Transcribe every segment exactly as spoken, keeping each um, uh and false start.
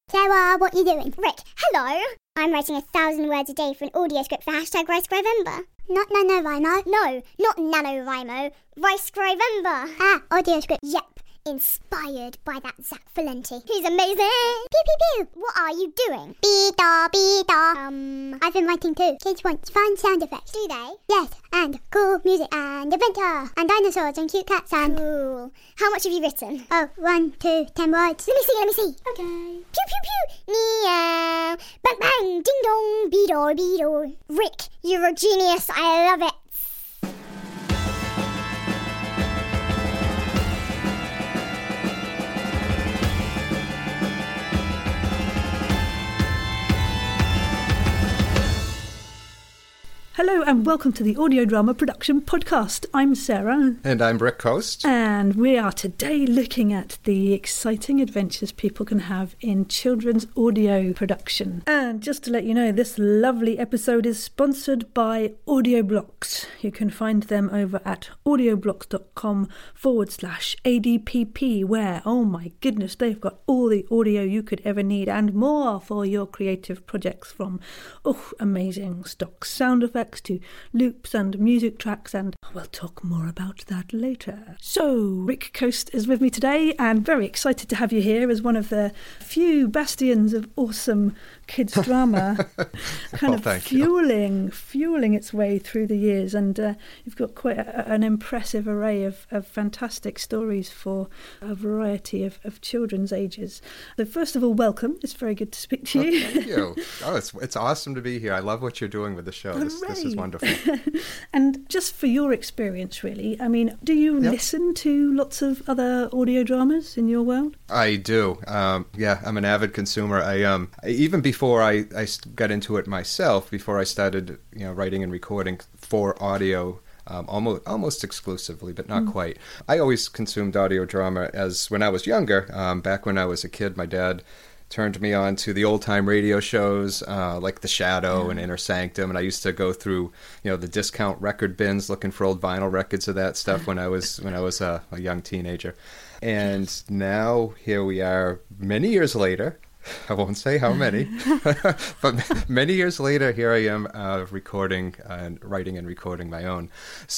Sarah, what are you doing? Rick, hello. I'm writing a thousand words a day for an audio script for hashtag RiceScrivember. Not NaNoWriMo? No, not NaNoWriMo. RiceScrivember. Ah, audio script. Yep. Inspired by that Zach Valenti. He's amazing. Pew pew pew. What are you doing? Be-da, be-da. Um, I've been writing too. Kids want fun sound effects. Do they? Yes, and cool music and adventure and dinosaurs and cute cats and... Cool. How much have you written? Oh, one, two, ten words. Let me see, let me see. Okay. Pew pew pew. Meow. Bang bang. Ding dong. Be-do, be-do. Rick, you're a genius. I love it. Hello and welcome to the Audio Drama Production Podcast. I'm Sarah. And I'm Rick Coast. And we are today looking at the exciting adventures people can have in children's audio production. And just to let you know, this lovely episode is sponsored by Audioblocks. You can find them over at audioblocks.com forward slash ADPP, where, oh my goodness, they've got all the audio you could ever need and more for your creative projects, from, oh, amazing stock sound effects to loops and music tracks, and we'll talk more about that later. So, Rick Coast is with me today, and very excited to have you here as one of the few bastions of awesome kids drama, kind well, of fueling, you. fueling its way through the years, and uh, you've got quite a, an impressive array of, of fantastic stories for a variety of, of children's ages. So first of all, welcome. It's very good to speak to you. Well, thank you. Oh, it's it's awesome to be here. I love what you're doing with the show. This, this is wonderful. And just for your experience, really, I mean, do you yep. listen to lots of other audio dramas in your world? I do. Um, yeah, I'm an avid consumer. I um even before I, I got into it myself, before I started, you know, writing and recording for audio, um, almost almost exclusively, but not mm. quite. I always consumed audio drama as when I was younger. Um, back when I was a kid, my dad turned me on to the old-time radio shows uh, like The Shadow yeah. and Inner Sanctum, and I used to go through, you know, the discount record bins looking for old vinyl records of that stuff when I was when I was a, a young teenager. And now here we are, many years later. I won't say how many, but many years later, here I am uh, recording and uh, writing and recording my own.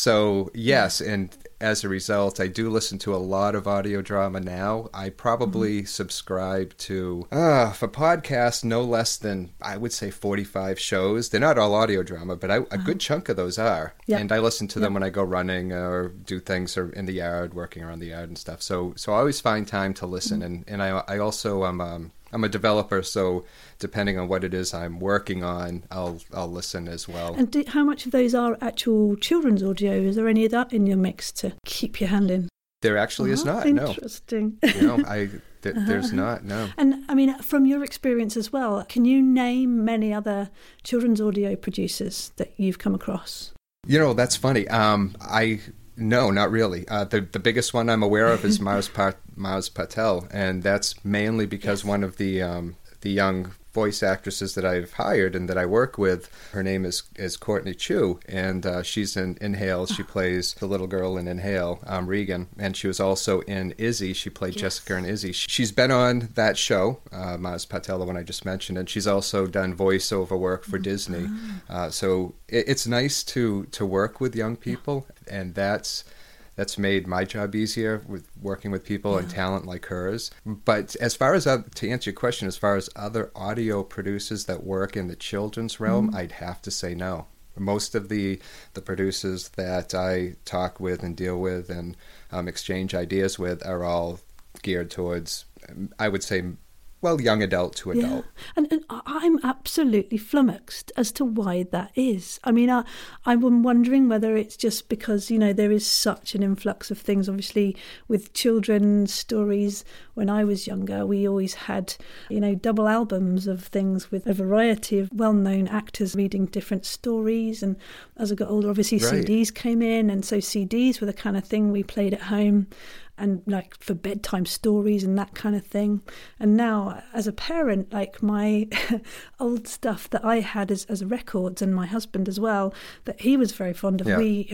So yes, and as a result, I do listen to a lot of audio drama now. I probably mm-hmm. subscribe to, uh, for podcasts, no less than, I would say, forty-five shows. They're not all audio drama, but I, a uh-huh. good chunk of those are. Yep. And I listen to them yep. when I go running or do things or in the yard, working around the yard and stuff. So so I always find time to listen. Mm-hmm. And, and I, I also am... Um, I'm a developer, so depending on what it is I'm working on, I'll I'll listen as well. And do, how much of those are actual children's audio? Is there any of that in your mix to keep your hand in? There actually oh, is not, interesting. no. You know, I, th- uh-huh. there's not, no. And, I mean, from your experience as well, can you name many other children's audio producers that you've come across? You know, that's funny. Um, I... No, not really. Uh, the the biggest one I'm aware of is Mars pa- Mars Patel, and that's mainly because yes. one of the um, the young voice actresses that I've hired and that I work with, her name is, is Courtney Chu, and uh, she's in Inhale. She plays the little girl in Inhale, um, Regan, and she was also in Izzy. She played yes. Jessica in Izzy. She's been on that show, uh, Mars Patel, the one I just mentioned, and she's also done voiceover work for mm-hmm. Disney. Uh, so it, it's nice to, to work with young people, yeah. and that's... That's made my job easier with working with people yeah. and talent like hers. But as far as, uh, to answer your question, as far as other audio producers that work in the children's realm, mm-hmm. I'd have to say no. Most of the, the producers that I talk with and deal with and um, exchange ideas with are all geared towards, I would say, well, young adult to adult. Yeah. And, and I'm absolutely flummoxed as to why that is. I mean, I, I'm wondering whether it's just because, you know, there is such an influx of things. Obviously, with children's stories, when I was younger, we always had, you know, double albums of things with a variety of well-known actors reading different stories. And as I got older, obviously right. C Ds came in. And so C Ds were the kind of thing we played at home. And like for bedtime stories and that kind of thing. And now as a parent, like my old stuff that I had as, as records, and my husband as well, that he was very fond of, yeah. we have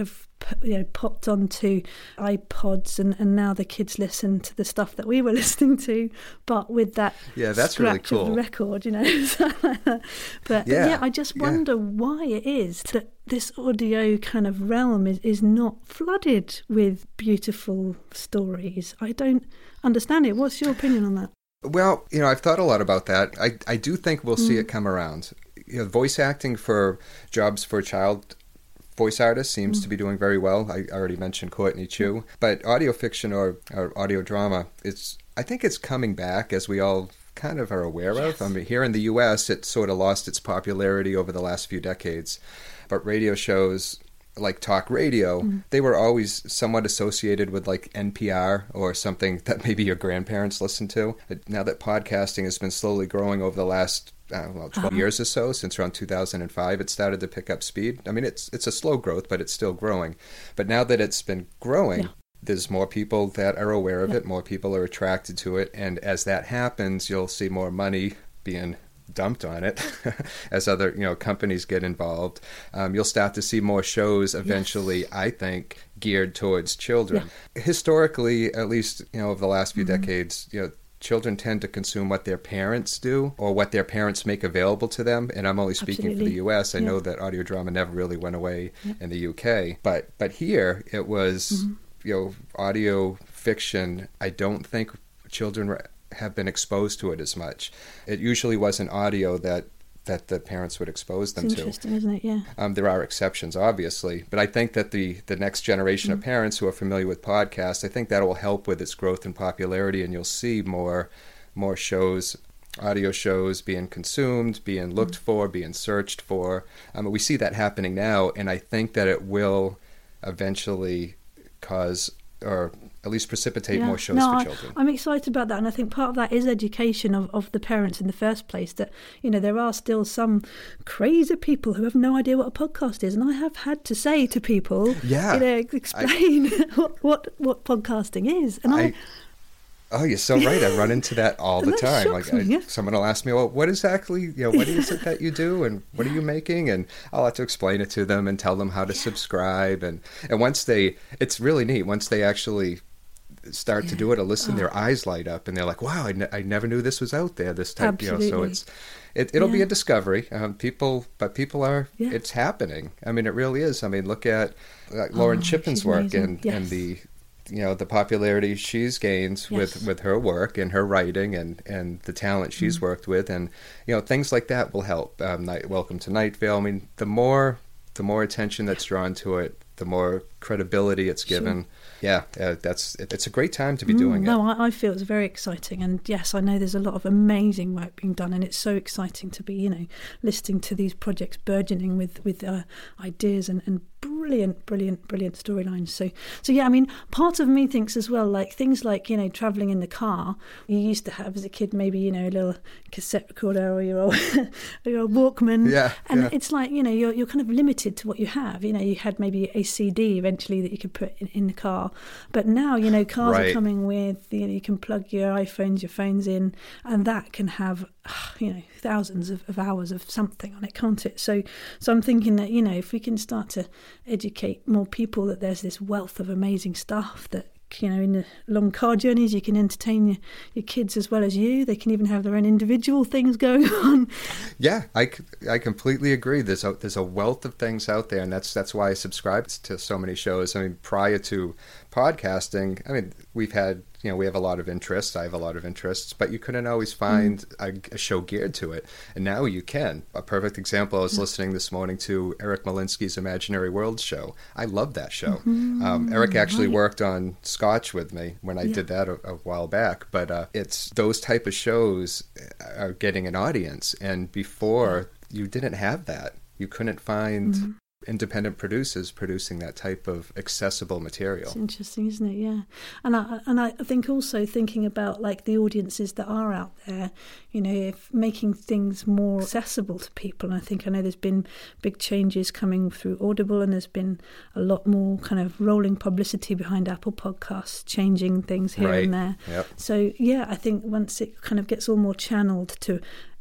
you know, popped onto iPods, and, and now the kids listen to the stuff that we were listening to, but with that yeah, that's really cool. of the record, you know. But yeah. yeah, I just wonder yeah. why it is that this audio kind of realm is, is not flooded with beautiful stories. I don't understand it. What's your opinion on that? Well, you know, I've thought a lot about that. I, I do think we'll see mm. it come around. You know, voice acting for jobs for child voice artists seems mm. to be doing very well. I already mentioned Courtney Chu. But audio fiction or, or audio drama, it's I think it's coming back, as we all kind of are aware yes. of. I mean, here in the U S, it sort of lost its popularity over the last few decades. But radio shows like talk radio, mm. they were always somewhat associated with like N P R or something that maybe your grandparents listened to. Now that podcasting has been slowly growing over the last I don't know, twelve uh-huh. years or so, since around two thousand five, it started to pick up speed. I mean, it's it's a slow growth, but it's still growing. But now that it's been growing, yeah. there's more people that are aware of yeah. it, more people are attracted to it, and as that happens, you'll see more money being dumped on it as other you know companies get involved. Um, you'll start to see more shows eventually, yes. I think, geared towards children. Yeah. Historically, at least you know over the last few mm-hmm. decades, you know children tend to consume what their parents do or what their parents make available to them. And I'm only speaking Absolutely. For the U S. I yeah. know that audio drama never really went away yeah. in the U K, but but here it was mm-hmm. you know audio fiction. I don't think children have been exposed to it as much. It usually wasn't audio that that the parents would expose them it's to. Interesting, isn't it? Yeah. Um, there are exceptions, obviously, but I think that the, the next generation mm. of parents who are familiar with podcasts, I think that will help with its growth and popularity, and you'll see more more shows, audio shows being consumed, being looked mm. for, being searched for. Um, we see that happening now, and I think that it will eventually cause or at least precipitate yeah. more shows no, for children. I, I'm excited about that, and I think part of that is education of, of the parents in the first place, that, you know, there are still some crazy people who have no idea what a podcast is, and I have had to say to people, yeah, you know, explain I, what, what what podcasting is. And I... I Oh, you're so right. I run into that all the time. Like, I, me, yeah. someone will ask me, "Well, what exactly? You know, what is it that you do, and what are you making?" And I'll have to explain it to them and tell them how to yeah. subscribe. And and once they, it's really neat. Once they actually start yeah. to do it or listen, oh. their eyes light up, and they're like, "Wow, I, ne- I never knew this was out there." This type, Absolutely. you know. So it's it, it'll yeah. be a discovery. Um, people, but people are. Yeah. It's happening. I mean, it really is. I mean, look at like Lauren oh, Chippen's work amazing. and yes. and the. you know, the popularity she's gained yes. with, with her work and her writing and, and the talent she's mm. worked with. And, you know, things like that will help. Um, Night, Welcome to Night Vale. I mean, the more, the more attention that's drawn to it, the more credibility it's given. Sure. Yeah, uh, that's it, it's a great time to be mm, doing no, it. No, I, I feel it's very exciting. And yes, I know there's a lot of amazing work being done, and it's so exciting to be, you know, listening to these projects burgeoning with, with uh, ideas and, and brilliant, brilliant, brilliant storylines. So, so yeah, I mean, part of me thinks as well, like things like, you know, travelling in the car, you used to have as a kid, maybe, you know, a little cassette recorder or your old, or your old Walkman. Yeah. And yeah. it's like, you know, you're you're kind of limited to what you have. You know, you had maybe a C D eventually that you could put in, in the car. But now, you know, cars right. are coming with, you know, you can plug your iPhones, your phones in, and that can have, you know, thousands of, of hours of something on it, can't it? So, so I'm thinking that, you know, if we can start to educate more people that there's this wealth of amazing stuff that, you know, in the long car journeys, you can entertain your, your kids as well as you. They can even have their own individual things going on. Yeah, I, I completely agree. There's a, there's a wealth of things out there, and that's that's why I subscribed to so many shows. I mean, prior to podcasting, I mean, we've had, you know, we have a lot of interests. I have a lot of interests, but you couldn't always find mm. a, a show geared to it. And now you can. A perfect example, I was yeah. listening this morning to Eric Malinsky's Imaginary Worlds show. I love that show. Mm-hmm. Um, Eric actually right. worked on Scotch with me when I yeah. did that a, a while back. But uh, it's those type of shows are getting an audience. And before, yeah. you didn't have that. You couldn't find... Mm-hmm. independent producers producing that type of accessible material. It's interesting, isn't it? Yeah. And I and I think also thinking about like the audiences that are out there, you know, if making things more accessible to people. And I think I know there's been big changes coming through Audible, and there's been a lot more kind of rolling publicity behind Apple Podcasts, changing things here right. and there. Yep. So yeah, I think once it kind of gets all more channeled to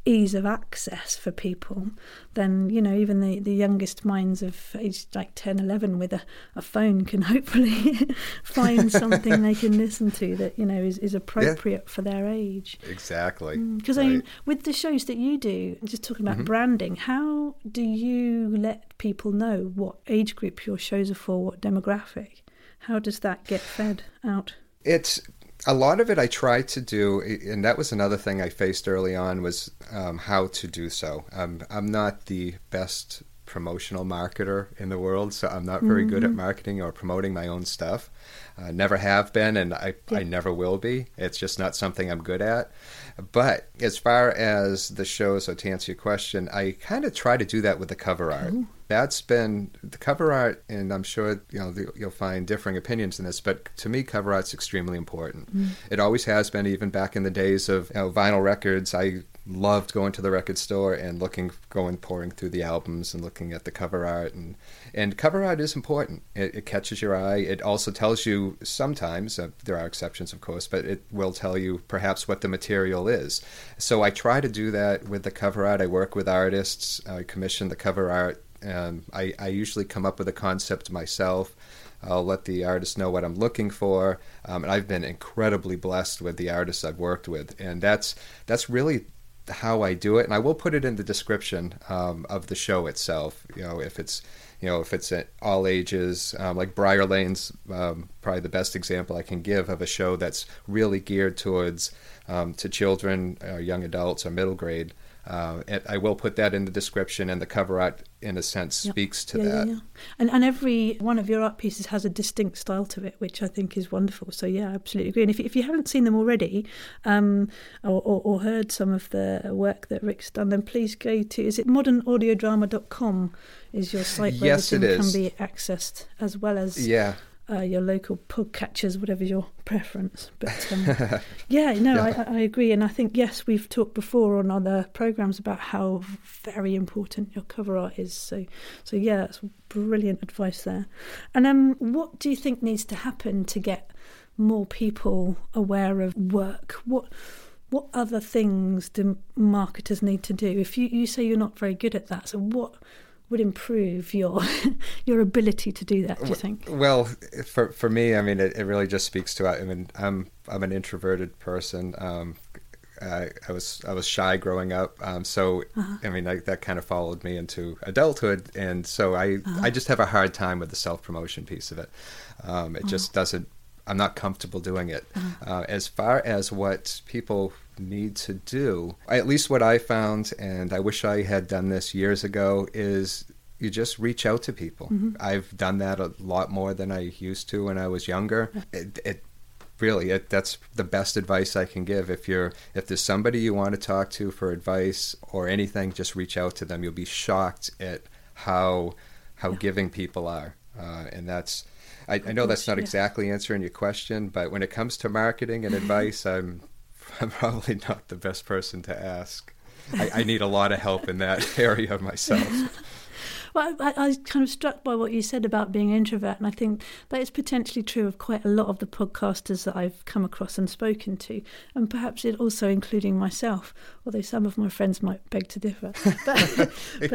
ease of access for people, then, you know, even the, the youngest minds of age like ten, eleven with a, a phone can hopefully find something they can listen to that, you know, is, is appropriate yeah. for their age. Exactly. Because, right. I mean, with the shows that you do, just talking about mm-hmm. branding, how do you let people know what age group your shows are for, what demographic? How does that get fed out? It's... A lot of it I tried to do, and that was another thing I faced early on, was um, how to do so. Um, I'm not the best promotional marketer in the world, so I'm not very mm-hmm. good at marketing or promoting my own stuff. I uh, never have been, and I, yeah. I never will be. It's just not something I'm good at. But as far as the show, so to answer your question, I kind of try to do that with the cover art. Ooh. That's been the cover art, and I'm sure you know you'll find differing opinions in this, but to me, cover art's extremely important. Mm. It always has been, even back in the days of you know, vinyl records. I loved going to the record store and looking, going, pouring through the albums and looking at the cover art. And, and cover art is important. It, it catches your eye. It also tells you sometimes, uh, there are exceptions, of course, but it will tell you perhaps what the material is. So I try to do that with the cover art. I work with artists. I commission the cover art. Um, I, I usually come up with a concept myself. I'll let the artist know what I'm looking for. Um, and I've been incredibly blessed with the artists I've worked with. And that's that's really how I do it, and I will put it in the description um, of the show itself. You know, if it's you know if it's at all ages, um, like Briar Lane's um, probably the best example I can give of a show that's really geared towards um, to children, or young adults, or middle grade. Uh, and I will put that in the description, and the cover art, in a sense, yep. speaks to yeah, that. Yeah, yeah. And and every one of your art pieces has a distinct style to it, which I think is wonderful. So yeah, I absolutely agree. And if if you haven't seen them already, um, or, or, or heard some of the work that Rick's done, then please go to, is it modern audio drama dot com is your site where yes, everything it is. can be accessed, as well as yeah. Uh, your local podcatchers, whatever your preference. But um, yeah, no, yeah. I, I agree. And I think, yes, we've talked before on other programmes about how very important your cover art is. So, so yeah, that's brilliant advice there. And um, what do you think needs to happen to get more people aware of work? What what other things do marketers need to do? If you, you say you're not very good at that, so what would improve your your ability to do that, do you think? Well, for for me, I mean, it, it really just speaks to, I mean, I'm I'm an introverted person. Um, I, I was I was shy growing up, um, so uh-huh. I mean, I, that kind of followed me into adulthood, and so I uh-huh. I just have a hard time with the self promotion piece of it. Um, it uh-huh. just doesn't. I'm not comfortable doing it. Uh-huh. Uh, as far as what people need to do, at least what I found, and I wish I had done this years ago, is you just reach out to people. Mm-hmm. I've done that a lot more than I used to when I was younger. It, it really, it, that's the best advice I can give. If you're, if there's somebody you want to talk to for advice or anything, just reach out to them. You'll be shocked at how how yeah. giving people are, uh, and that's. I, I know that's not yeah. exactly answering your question, but when it comes to marketing and advice, I'm I'm probably not the best person to ask. I, I need a lot of help in that area myself. Well, I, I was kind of struck by what you said about being an introvert, and I think that is potentially true of quite a lot of the podcasters that I've come across and spoken to, and perhaps it also including myself, although some of my friends might beg to differ. But,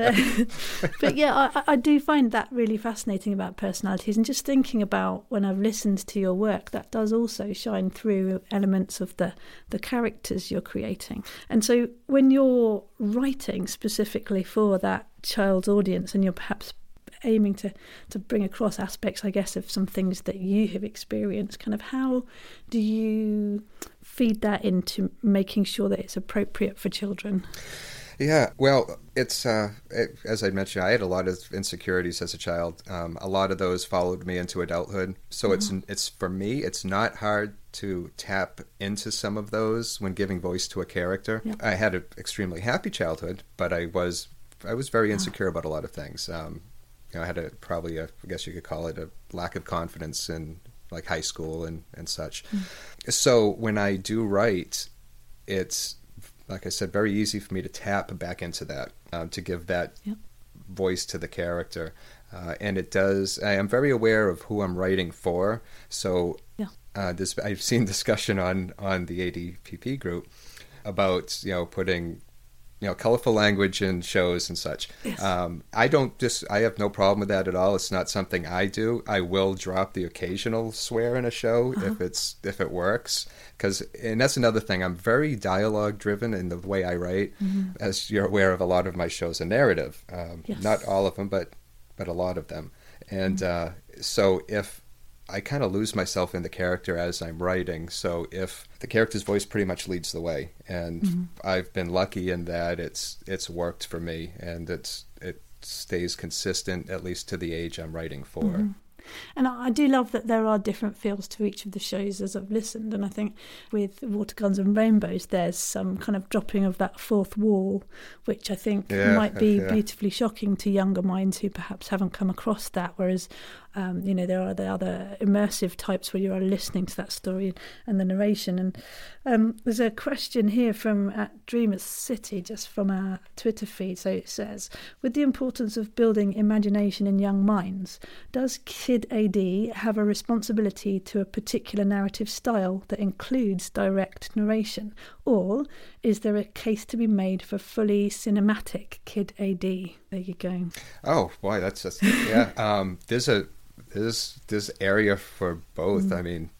but, but yeah, I, I do find that really fascinating about personalities, and just thinking about when I've listened to your work, that does also shine through elements of the, the characters you're creating. And so when you're writing specifically for that child's audience, and you're perhaps aiming to, to bring across aspects, I guess, of some things that you have experienced, kind of how do you feed that into making sure that it's appropriate for children? Yeah, well, it's, uh, it, as I mentioned, I had a lot of insecurities as a child. Um, a lot of those followed me into adulthood. So mm-hmm. it's, it's for me, it's not hard to tap into some of those when giving voice to a character. Yeah. I had an extremely happy childhood, but I was I was very insecure oh. about a lot of things. Um, you know, I had a probably, a, I guess you could call it a lack of confidence in like high school and, and such. Mm. So when I do write, it's, like I said, very easy for me to tap back into that, um, to give that yep. voice to the character. Uh, and it does, I am very aware of who I'm writing for. So yeah. uh, this, I've seen discussion on, on the A D P P group about, you know, putting you know, colorful language in shows and such. Yes. Um, I don't just, I have no problem with that at all. It's not something I do. I will drop the occasional swear in a show uh-huh. if it's, if it works. Cause, and that's another thing. I'm very dialogue driven in the way I write. Mm-hmm. As you're aware of, a lot of my shows are narrative. Um, yes. Not all of them, but, but a lot of them. And, mm-hmm. uh, so if, I kind of lose myself in the character as I'm writing. So if the character's voice pretty much leads the way, and mm-hmm. I've been lucky in that it's it's worked for me, and it's it stays consistent at least to the age I'm writing for. Mm-hmm. And I do love that there are different feels to each of the shows as I've listened. And I think with Water Guns and Rainbows, there's some kind of dropping of that fourth wall, which I think yeah, might be yeah. beautifully shocking to younger minds who perhaps haven't come across that. Whereas, um, you know, there are the other immersive types where you are listening to that story and the narration. And um, there's a question here from at Dreamers City, just from our Twitter feed. So it says, with the importance of building imagination in young minds, does Kid A D have a responsibility to a particular narrative style that includes direct narration, or is there a case to be made for fully cinematic Kid A D? There you go. Oh boy, that's just yeah. um, there's a there's this area for both. Mm. I mean,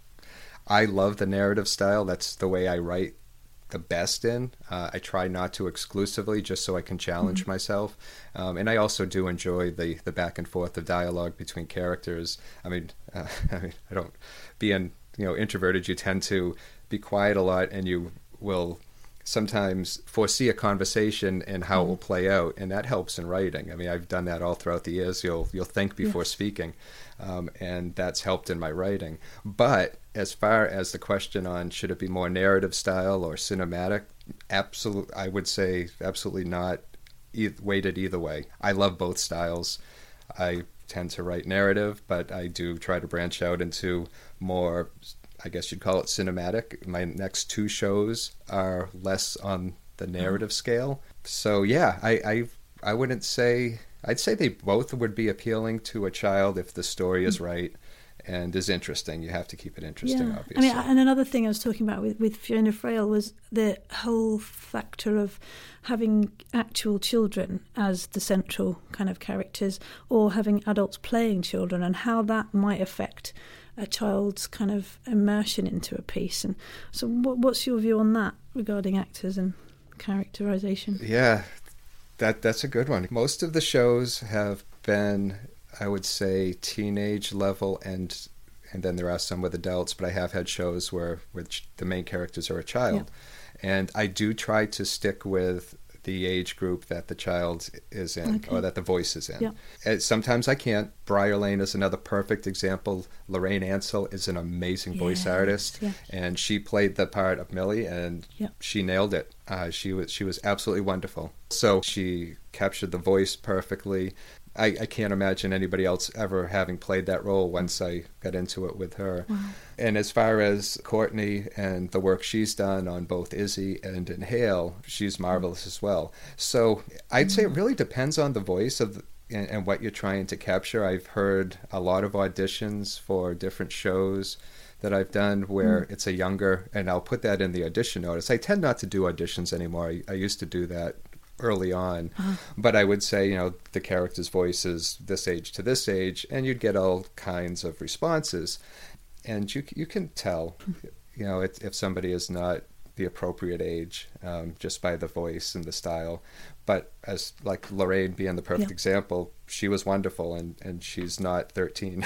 I love the narrative style. That's the way I write the best in. Uh, I try not to exclusively, just so I can challenge mm-hmm. myself. Um, and I also do enjoy the, the back and forth of dialogue between characters. I mean, uh, I mean, I don't, being, you know, introverted, you tend to be quiet a lot, and you will sometimes foresee a conversation and how mm-hmm. it will play out. And that helps in writing. I mean, I've done that all throughout the years. You'll, you'll think before yes. speaking. Um, and that's helped in my writing. But as far as the question on should it be more narrative style or cinematic, absolutely, I would say absolutely not e- weighted either way. I love both styles. I tend to write narrative, but I do try to branch out into more, I guess you'd call it cinematic. My next two shows are less on the narrative scale. So yeah, I I, I wouldn't say... I'd say they both would be appealing to a child if the story is right and is interesting. You have to keep it interesting, yeah. obviously. I mean, and another thing I was talking about with, with Fiona Frail was the whole factor of having actual children as the central kind of characters, or having adults playing children, and how that might affect a child's kind of immersion into a piece. And so what, what's your view on that regarding actors and characterization? Yeah. That that's a good one. Most of the shows have been, I would say, teenage level, and and then there are some with adults, but I have had shows where which the main characters are a child. Yeah. And I do try to stick with the age group that the child is in, okay. or that the voice is in. Yeah. Sometimes I can't. Briar Lane is another perfect example. Lorraine Ansell is an amazing yes. voice artist, yeah. and she played the part of Millie, and yeah. she nailed it. Uh, she was she was absolutely wonderful. So she captured the voice perfectly. I, I can't imagine anybody else ever having played that role once I got into it with her. Wow. And as far as Courtney and the work she's done on both Izzy and Inhale, she's marvelous as well. So I'd say it really depends on the voice of the, and, and what you're trying to capture. I've heard a lot of auditions for different shows that I've done where mm. it's a younger, and I'll put that in the audition notice. I tend not to do auditions anymore. I, I used to do that early on, uh-huh. but I would say, you know, the character's voice is this age to this age, and you'd get all kinds of responses, and you you can tell, you know, if, if somebody is not the appropriate age um, just by the voice and the style. But as like Lorraine being the perfect yeah. example, she was wonderful, and, and she's not thirteen.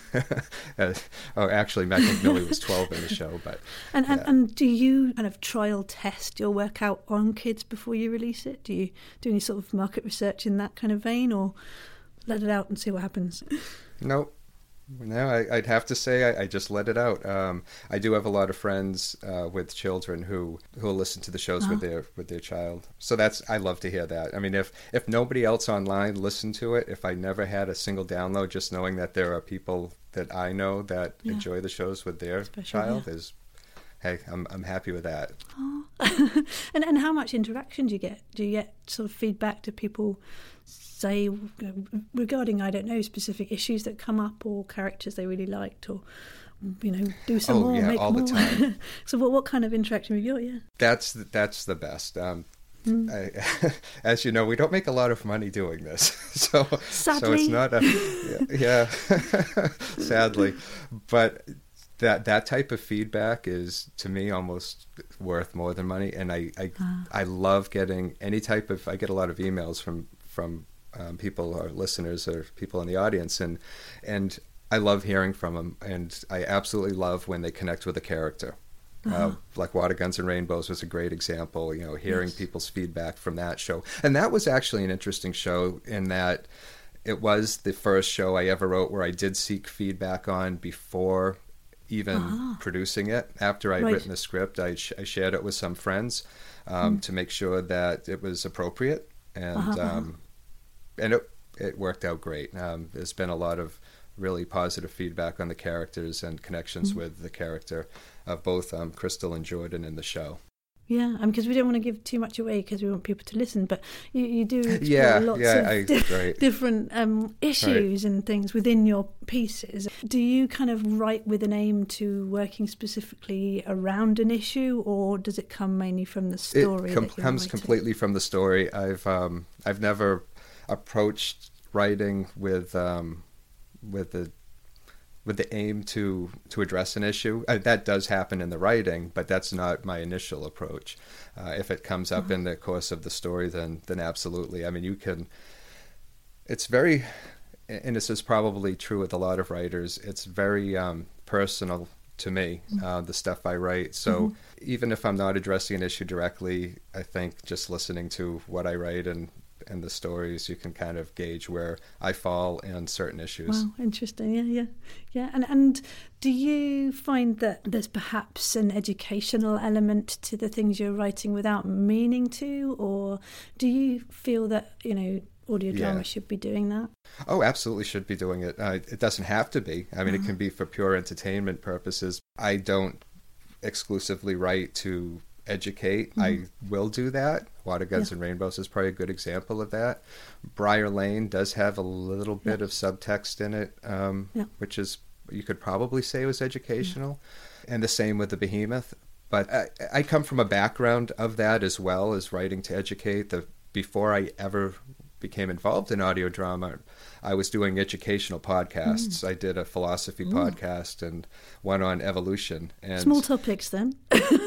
uh, oh, actually, Mac McMillie was twelve in the show. But and, yeah. and and do you kind of trial test your work out on kids before you release it? Do you do any sort of market research in that kind of vein, or let it out and see what happens? Nope. No, I, I'd have to say I, I just let it out. Um, I do have a lot of friends uh, with children who who listen to the shows oh. with their with their child. So that's I love to hear that. I mean, if if nobody else online listened to it, if I never had a single download, just knowing that there are people that I know that yeah. enjoy the shows with their Special, child yeah. is, hey, I'm I'm happy with that. Oh. and and how much interaction do you get? Do you get sort of feedback? Do people say regarding, I don't know, specific issues that come up or characters they really liked, or, you know, do some oh, more, yeah, make all more? The time. So what what kind of interaction have you got? Yeah, that's that's the best. Um, Mm. I, as you know, we don't make a lot of money doing this, so sadly. so it's not a yeah, yeah sadly, but that that type of feedback is to me almost worth more than money, and I I, ah. I love getting any type of I get a lot of emails from from um, people or listeners or people in the audience, and and I love hearing from them, and I absolutely love when they connect with a character. Uh-huh. Uh, like Water, Guns, and Rainbows was a great example, you know, hearing yes. people's feedback from that show. And that was actually an interesting show in that it was the first show I ever wrote where I did seek feedback on before even uh-huh. producing it. After I'd right. written the script, I, sh- I shared it with some friends um, mm. to make sure that it was appropriate. And uh-huh. um, and it, it worked out great. Um, there's been a lot of really positive feedback on the characters and connections mm. with the character of both um, Crystal and Jordan in the show. Yeah, because um, we don't want to give too much away because we want people to listen, but you, you do explore yeah, lots yeah, of I, di- right. different um, issues right. and things within your pieces. Do you kind of write with an aim to working specifically around an issue, or does it come mainly from the story? It com- that you're comes writing? completely from the story. I've um, I've never approached writing with um, with the with the aim to, to address an issue. Uh, that does happen in the writing, but that's not my initial approach. Uh, if it comes up mm-hmm. in the course of the story, then then absolutely. I mean, you can... It's very... And this is probably true with a lot of writers. It's very um, personal to me, mm-hmm. uh, the stuff I write. So mm-hmm. even if I'm not addressing an issue directly, I think just listening to what I write and and the stories, you can kind of gauge where I fall in certain issues. Wow, interesting. Yeah, yeah, yeah. And and do you find that there's perhaps an educational element to the things you're writing without meaning to, or do you feel that, you know, audio drama yeah. should be doing that? Oh, absolutely should be doing it. Uh, it doesn't have to be. I mean, uh-huh. it can be for pure entertainment purposes. I don't exclusively write to educate. Mm-hmm. I will do that. Water, Guns, yeah. and Rainbows is probably a good example of that. Briar Lane does have a little bit yeah. of subtext in it, um, yeah. which is, you could probably say was educational. Yeah. And the same with The Behemoth. But I, I come from a background of that as well as writing to educate. The, before I ever became involved in audio drama, I was doing educational podcasts. Mm. I did a philosophy mm. podcast and one on evolution. And small topics then.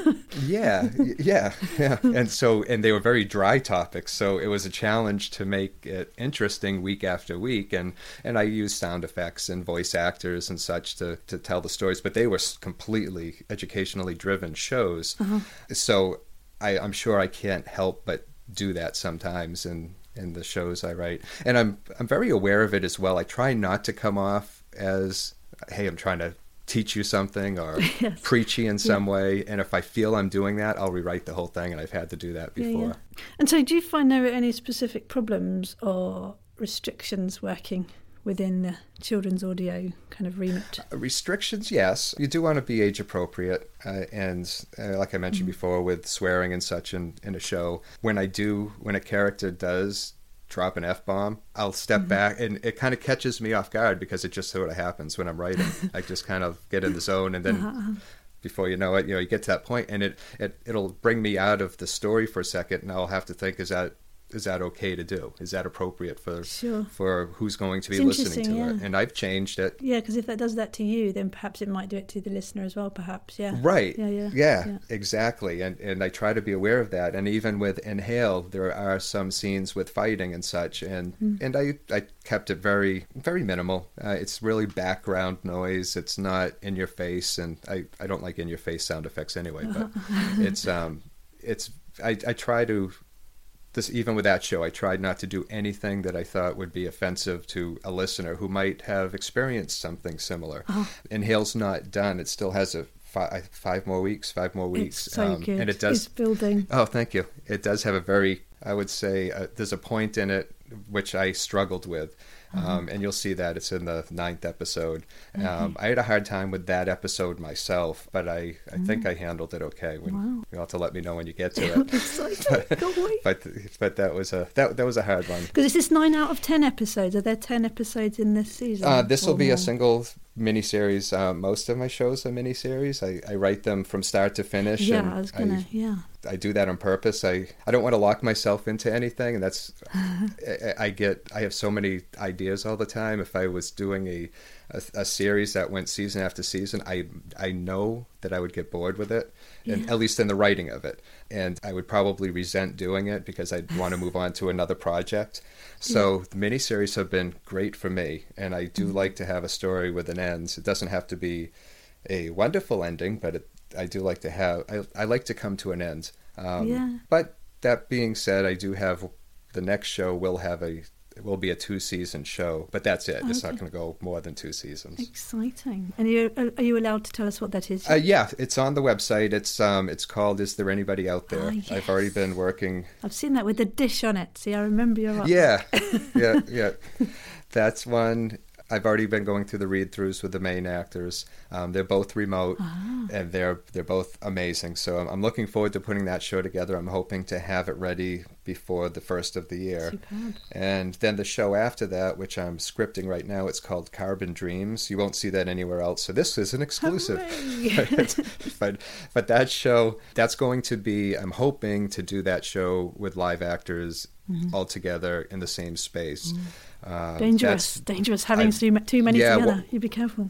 yeah, yeah, yeah. And so, and they were very dry topics. So it was a challenge to make it interesting week after week. And, and I used sound effects and voice actors and such to, to tell the stories, but they were completely educationally driven shows. Uh-huh. So I, I'm sure I can't help but do that sometimes. And, in the shows I write. And I'm I'm very aware of it as well. I try not to come off as, hey, I'm trying to teach you something or yes. preachy in some yeah. way. And if I feel I'm doing that, I'll rewrite the whole thing. And I've had to do that before. Yeah, yeah. And so do you find there are any specific problems or restrictions working within the children's audio kind of remit? Uh, restrictions, yes. You do want to be age appropriate. Uh, and uh, like I mentioned mm-hmm. before with swearing and such in, in a show, when I do, when a character does drop an F-bomb, I'll step mm-hmm. back, and it kind of catches me off guard because it just sort of happens when I'm writing. I just kind of get in the zone, and then uh-huh. before you know it, you know, you get to that point, and it, it, it'll bring me out of the story for a second, and I'll have to think, is that is that okay to do? Is that appropriate for sure. for who's going to be it's listening to yeah. it? And I've changed it. Yeah, because if that does that to you, then perhaps it might do it to the listener as well, perhaps, yeah. Right. Yeah, yeah. Yeah, yeah. exactly. And and I try to be aware of that. And even with Inhale, there are some scenes with fighting and such. And, mm. and I, I kept it very, very minimal. Uh, it's really background noise. It's not in your face. And I, I don't like in your face sound effects anyway, but it's, um, it's, I, I try to, This, even with that show, I tried not to do anything that I thought would be offensive to a listener who might have experienced something similar. Oh. Inhale's not done. It still has a five, five more weeks, five more weeks. It's so um, good. And it does, it's building. Oh, thank you. It does have a very, I would say, uh, there's a point in it which I struggled with. Um, uh-huh. And you'll see that it's in the ninth episode. Um, okay. I had a hard time with that episode myself, but I, I mm. think I handled it okay. When, wow. You'll have to let me know when you get to it. but, but but that was a that that was a hard one. Because is this nine out of ten episodes? Are there ten episodes in this season? Uh, this will be more? a single miniseries. Uh, most of my shows are miniseries. I, I write them from start to finish. Yeah, and I was gonna. I, yeah, I do that on purpose. I, I don't want to lock myself into anything, and that's I, I get. I have so many ideas all the time. If I was doing a, a a series that went season after season, I I know that I would get bored with it, and Yeah. at least in the writing of it, and I would probably resent doing it because I'd want to move on to another project. So the miniseries have been great for me, and I do like to have a story with an end. It doesn't have to be a wonderful ending, but it, I do like to have. I, I like to come to an end. Um, Yeah. But that being said, I do have the next show will have a will be a two season show, but that's it. It's Okay. not going to go more than two seasons. exciting. And you, are you allowed to tell us what that is? Uh, yeah, it's on the website. It's um, it's called "Is There Anybody Out There?" Ah, yes. I've already been working. I've seen that with the dish on it. See, I remember your art. Yeah, yeah, yeah. That's one. I've already been going through the read-throughs with the main actors. Um, they're both remote, Ah. and they're they're both amazing. So I'm, I'm looking forward to putting that show together. I'm hoping to have it ready before the first of the year. Superb. And then the show after that, which I'm scripting right now, it's called Carbon Dreams. You won't see that anywhere else. So this is an exclusive. but but that show, that's going to be, I'm hoping to do that show with live actors Mm-hmm. all together in the same space. Um, Dangerous, that's- dangerous. Having I- too, ma- too many yeah, together. well- you be careful.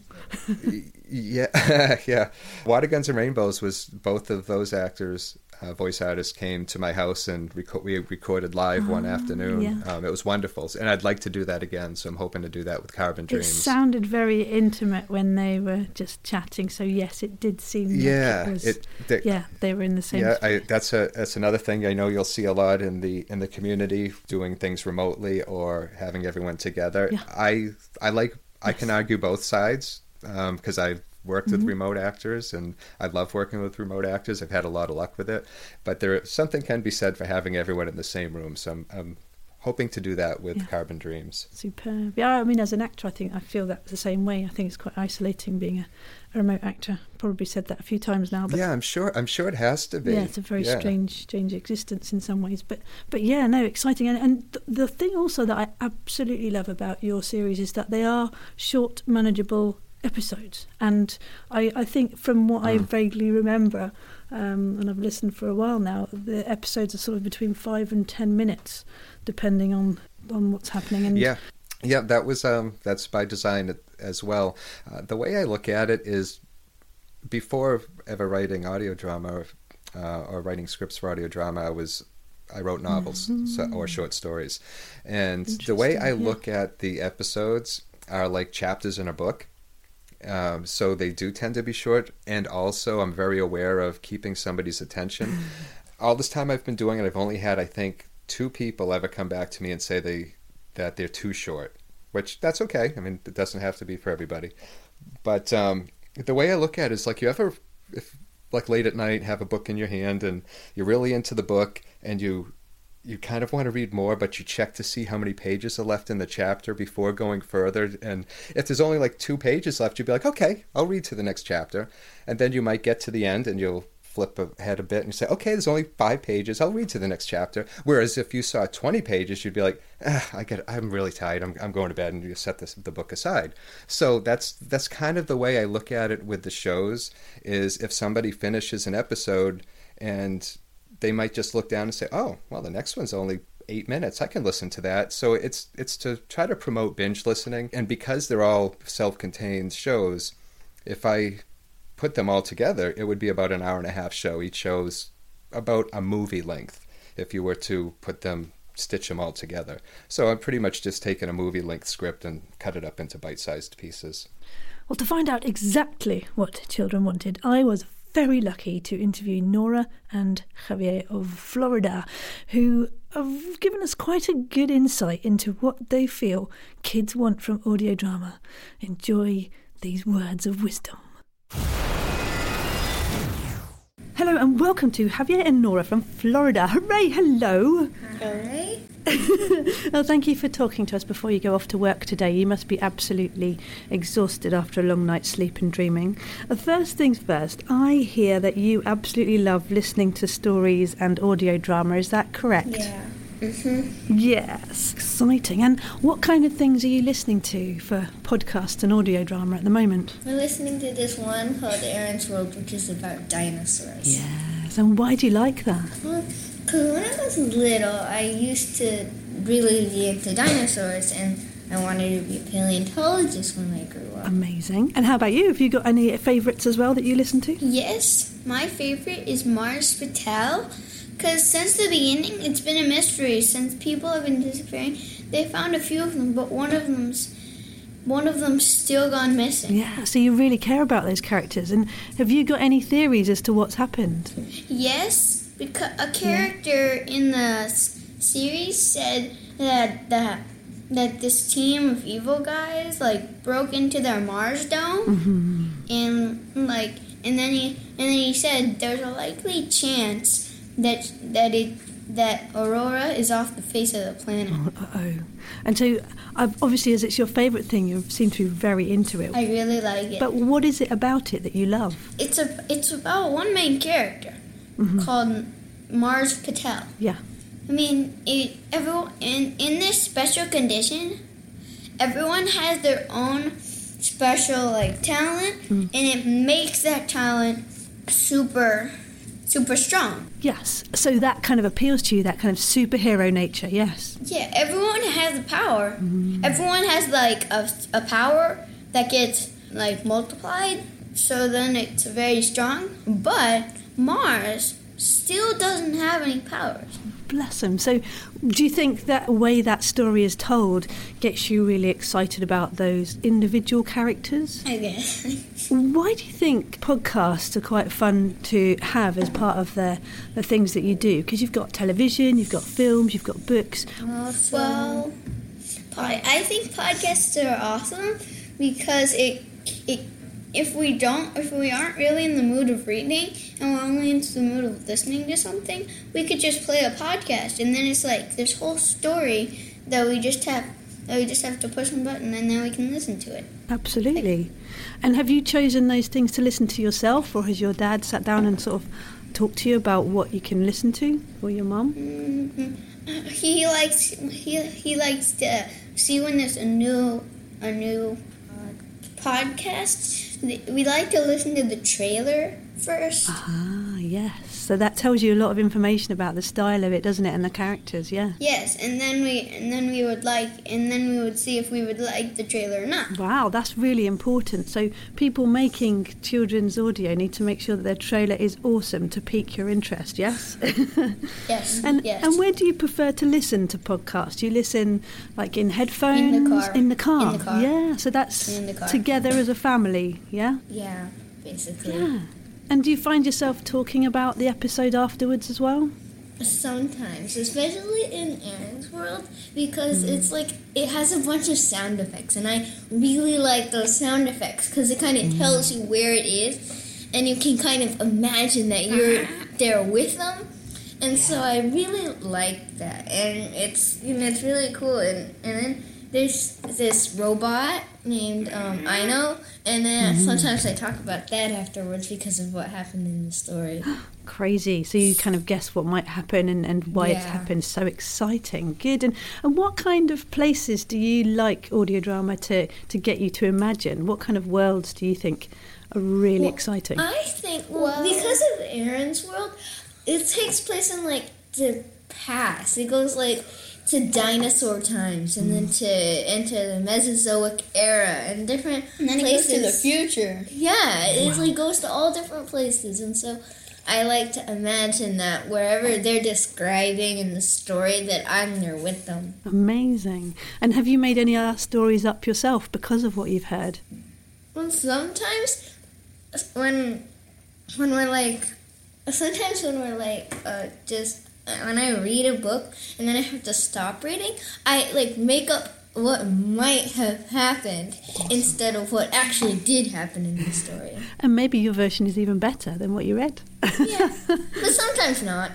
Yeah, yeah. Water Guns and Rainbows was both of those actors, uh, voice artists, came to my house and reco- we recorded live one Ah, afternoon. yeah. Um, it was wonderful, and I'd like to do that again. So I'm hoping to do that with Carbon It Dreams. sounded very intimate when they were just chatting. So yes, it did seem. Like yeah, it was, it, the- yeah, they were in the same. yeah. I, space. that's a that's another thing I know you'll see a lot in the in the community, doing things remotely or having everyone together. Yeah. I I like I can argue both sides because I've worked with Mhm. remote actors and I love working with remote actors. I've had a lot of luck with it, but there something can be said for having everyone in the same room. So I'm, I'm hoping to do that with Yeah. Carbon Dreams. Superb. Yeah, I mean, as an actor, I think I feel that the same way. I think it's quite isolating being a, a remote actor. Probably said that a few times now. But Yeah, I'm sure. I'm sure it has to be. yeah, it's a very Yeah. strange, strange existence in some ways. But, but yeah, no, exciting. And, and th- the thing also that I absolutely love about your series is that they are short, manageable episodes. And I, I think from what I Mm. vaguely remember, um, and I've listened for a while now, the episodes are sort of between five and ten minutes, depending on on what's happening. And Yeah, yeah, that was um, that's by design as well. Uh, the way I look at it is, before ever writing audio drama uh, or writing scripts for audio drama, I was I wrote novels so, or short stories, and the way I Interesting, yeah. look at the episodes are like chapters in a book. Um, so they do tend to be short, and also I'm very aware of keeping somebody's attention. All this time I've been doing it, I've only had, I think, two people ever come back to me and say they that they're too short, which that's okay. I mean, it doesn't have to be for everybody. But um, the way I look at it is like, you ever, if like late at night, have a book in your hand and you're really into the book and you you kind of want to read more, but you check to see how many pages are left in the chapter before going further. And if there's only like two pages left, you'd be like, okay, I'll read to the next chapter. And then you might get to the end and you'll flip ahead a bit and you say, okay, there's only five pages, I'll read to the next chapter. Whereas if you saw twenty pages, you'd be like, ah, I get, I'm really tired, I'm, I'm going to bed, and you set this, the book aside. So that's that's kind of the way I look at it with the shows, is if somebody finishes an episode and they might just look down and say, oh, well, the next one's only eight minutes, I can listen to that. So it's it's to try to promote binge listening. And because they're all self-contained shows, if I put them all together, it would be about an hour and a half show. Each show's about a movie length if you were to put them, stitch them all together. So I'm pretty much just taking a movie length script and cut it up into bite-sized pieces. well, to find out exactly what children wanted, I was very lucky to interview Nora and Javier of Florida, who have given us quite a good insight into what they feel kids want from audio drama. Enjoy these words of wisdom. Hello and welcome to Javier and Nora from Florida. Hooray, hello. Hooray. Well, thank you for talking to us before you go off to work today. You must be absolutely exhausted after a long night's sleep and dreaming. Uh, First things first, I hear that you absolutely love listening to stories and audio drama. Is that correct? Yeah. Mm-hmm. Yes, exciting. And what kind of things are you listening to for podcast and audio drama at the moment? We're listening to this one called Aaron's World, which is about dinosaurs. Yes, and why do you like that? Well, because when I was little, I used to really be into dinosaurs, and I wanted to be a paleontologist when I grew up. Amazing. And how about you? Have you got any favourites as well that you listen to? Yes, my favorite is Mars Patel. Because since the beginning, it's been a mystery. Since people have been disappearing, they found a few of them, but one of them's one of them's still gone missing. Yeah, so you really care about those characters. And have you got any theories as to what's happened? Yes, because a character in the s- series said that that that this team of evil guys like broke into their Mars dome, Mm-hmm. and like and then he and then he said there's a likely chance that that it that Aurora is off the face of the planet. Oh, uh-oh. And so, I've, obviously, as it's your favourite thing, you seem to be very into it. I really like it. But what is it about it that you love? It's a it's about one main character Mm-hmm. called Mars Patel. Yeah. I mean, it, everyone in in this special condition, everyone has their own special like talent, Mm. and it makes that talent super super strong. Yes. So that kind of appeals to you, that kind of superhero nature, yes. Yeah, everyone has the power. Everyone has like a, a power that gets like multiplied, so then it's very strong. But Mars still doesn't have any powers. Bless him. So do you think that way that story is told gets you really excited about those individual characters? I guess. Why do you think podcasts are quite fun to have as part of the, the things that you do? Because you've got television, you've got films, you've got books. Well, pod- I think podcasts are awesome because it it if we don't if we aren't really in the mood of reading and we're only into the mood of listening to something, we could just play a podcast, and then it's like this whole story that we just have that we just have to push a button and then we can listen to it. Absolutely. And have you chosen those things to listen to yourself, or has your dad sat down and sort of talked to you about what you can listen to, or your mum? Mm-hmm. He likes he he likes to see when there's a new a new uh, podcast. We like to listen to the trailer first. Ah, yes. So that tells you a lot of information about the style of it, doesn't it, and the characters, yeah. Yes, and then we and then we would like and then we would see if we would like the trailer or not. Wow, that's really important. So people making children's audio need to make sure that their trailer is awesome to pique your interest, yes? Yes. And yes. and where do you prefer to listen to podcasts? Do you listen like in headphones? In the car. In the car. In the car. Yeah, so that's In the car. together as a family, yeah? Yeah, basically. Yeah. And do you find yourself talking about the episode afterwards as well? Sometimes, especially in Aaron's World, because mm. it's like it has a bunch of sound effects, and I really like those sound effects because it kind of mm. tells you where it is, and you can kind of imagine that you're there with them, and so I really like that, and it's you know it's really cool, and and then there's this robot named um, Ino, and then mm-hmm. sometimes I talk about that afterwards because of what happened in the story. Crazy. So you kind of guess what might happen and, and why yeah. it's happened. So exciting. Good. And and what kind of places do you like audio drama to, to get you to imagine? What kind of worlds do you think are really well, exciting? I think, well, because of Aaron's World, it takes place in, like, the past. It goes, like, to dinosaur times, and then to into the Mesozoic era, and different and then places. It goes to the future. Yeah, it Wow. like goes to all different places, and so I like to imagine that wherever they're describing in the story, that I'm there with them. Amazing. And have you made any other stories up yourself because of what you've heard? Well, sometimes when when we're like, sometimes when we're like, uh, just. When I read a book and then I have to stop reading, I like make up what might have happened instead of what actually did happen in the story. And maybe your version is even better than what you read. Yeah, but sometimes not.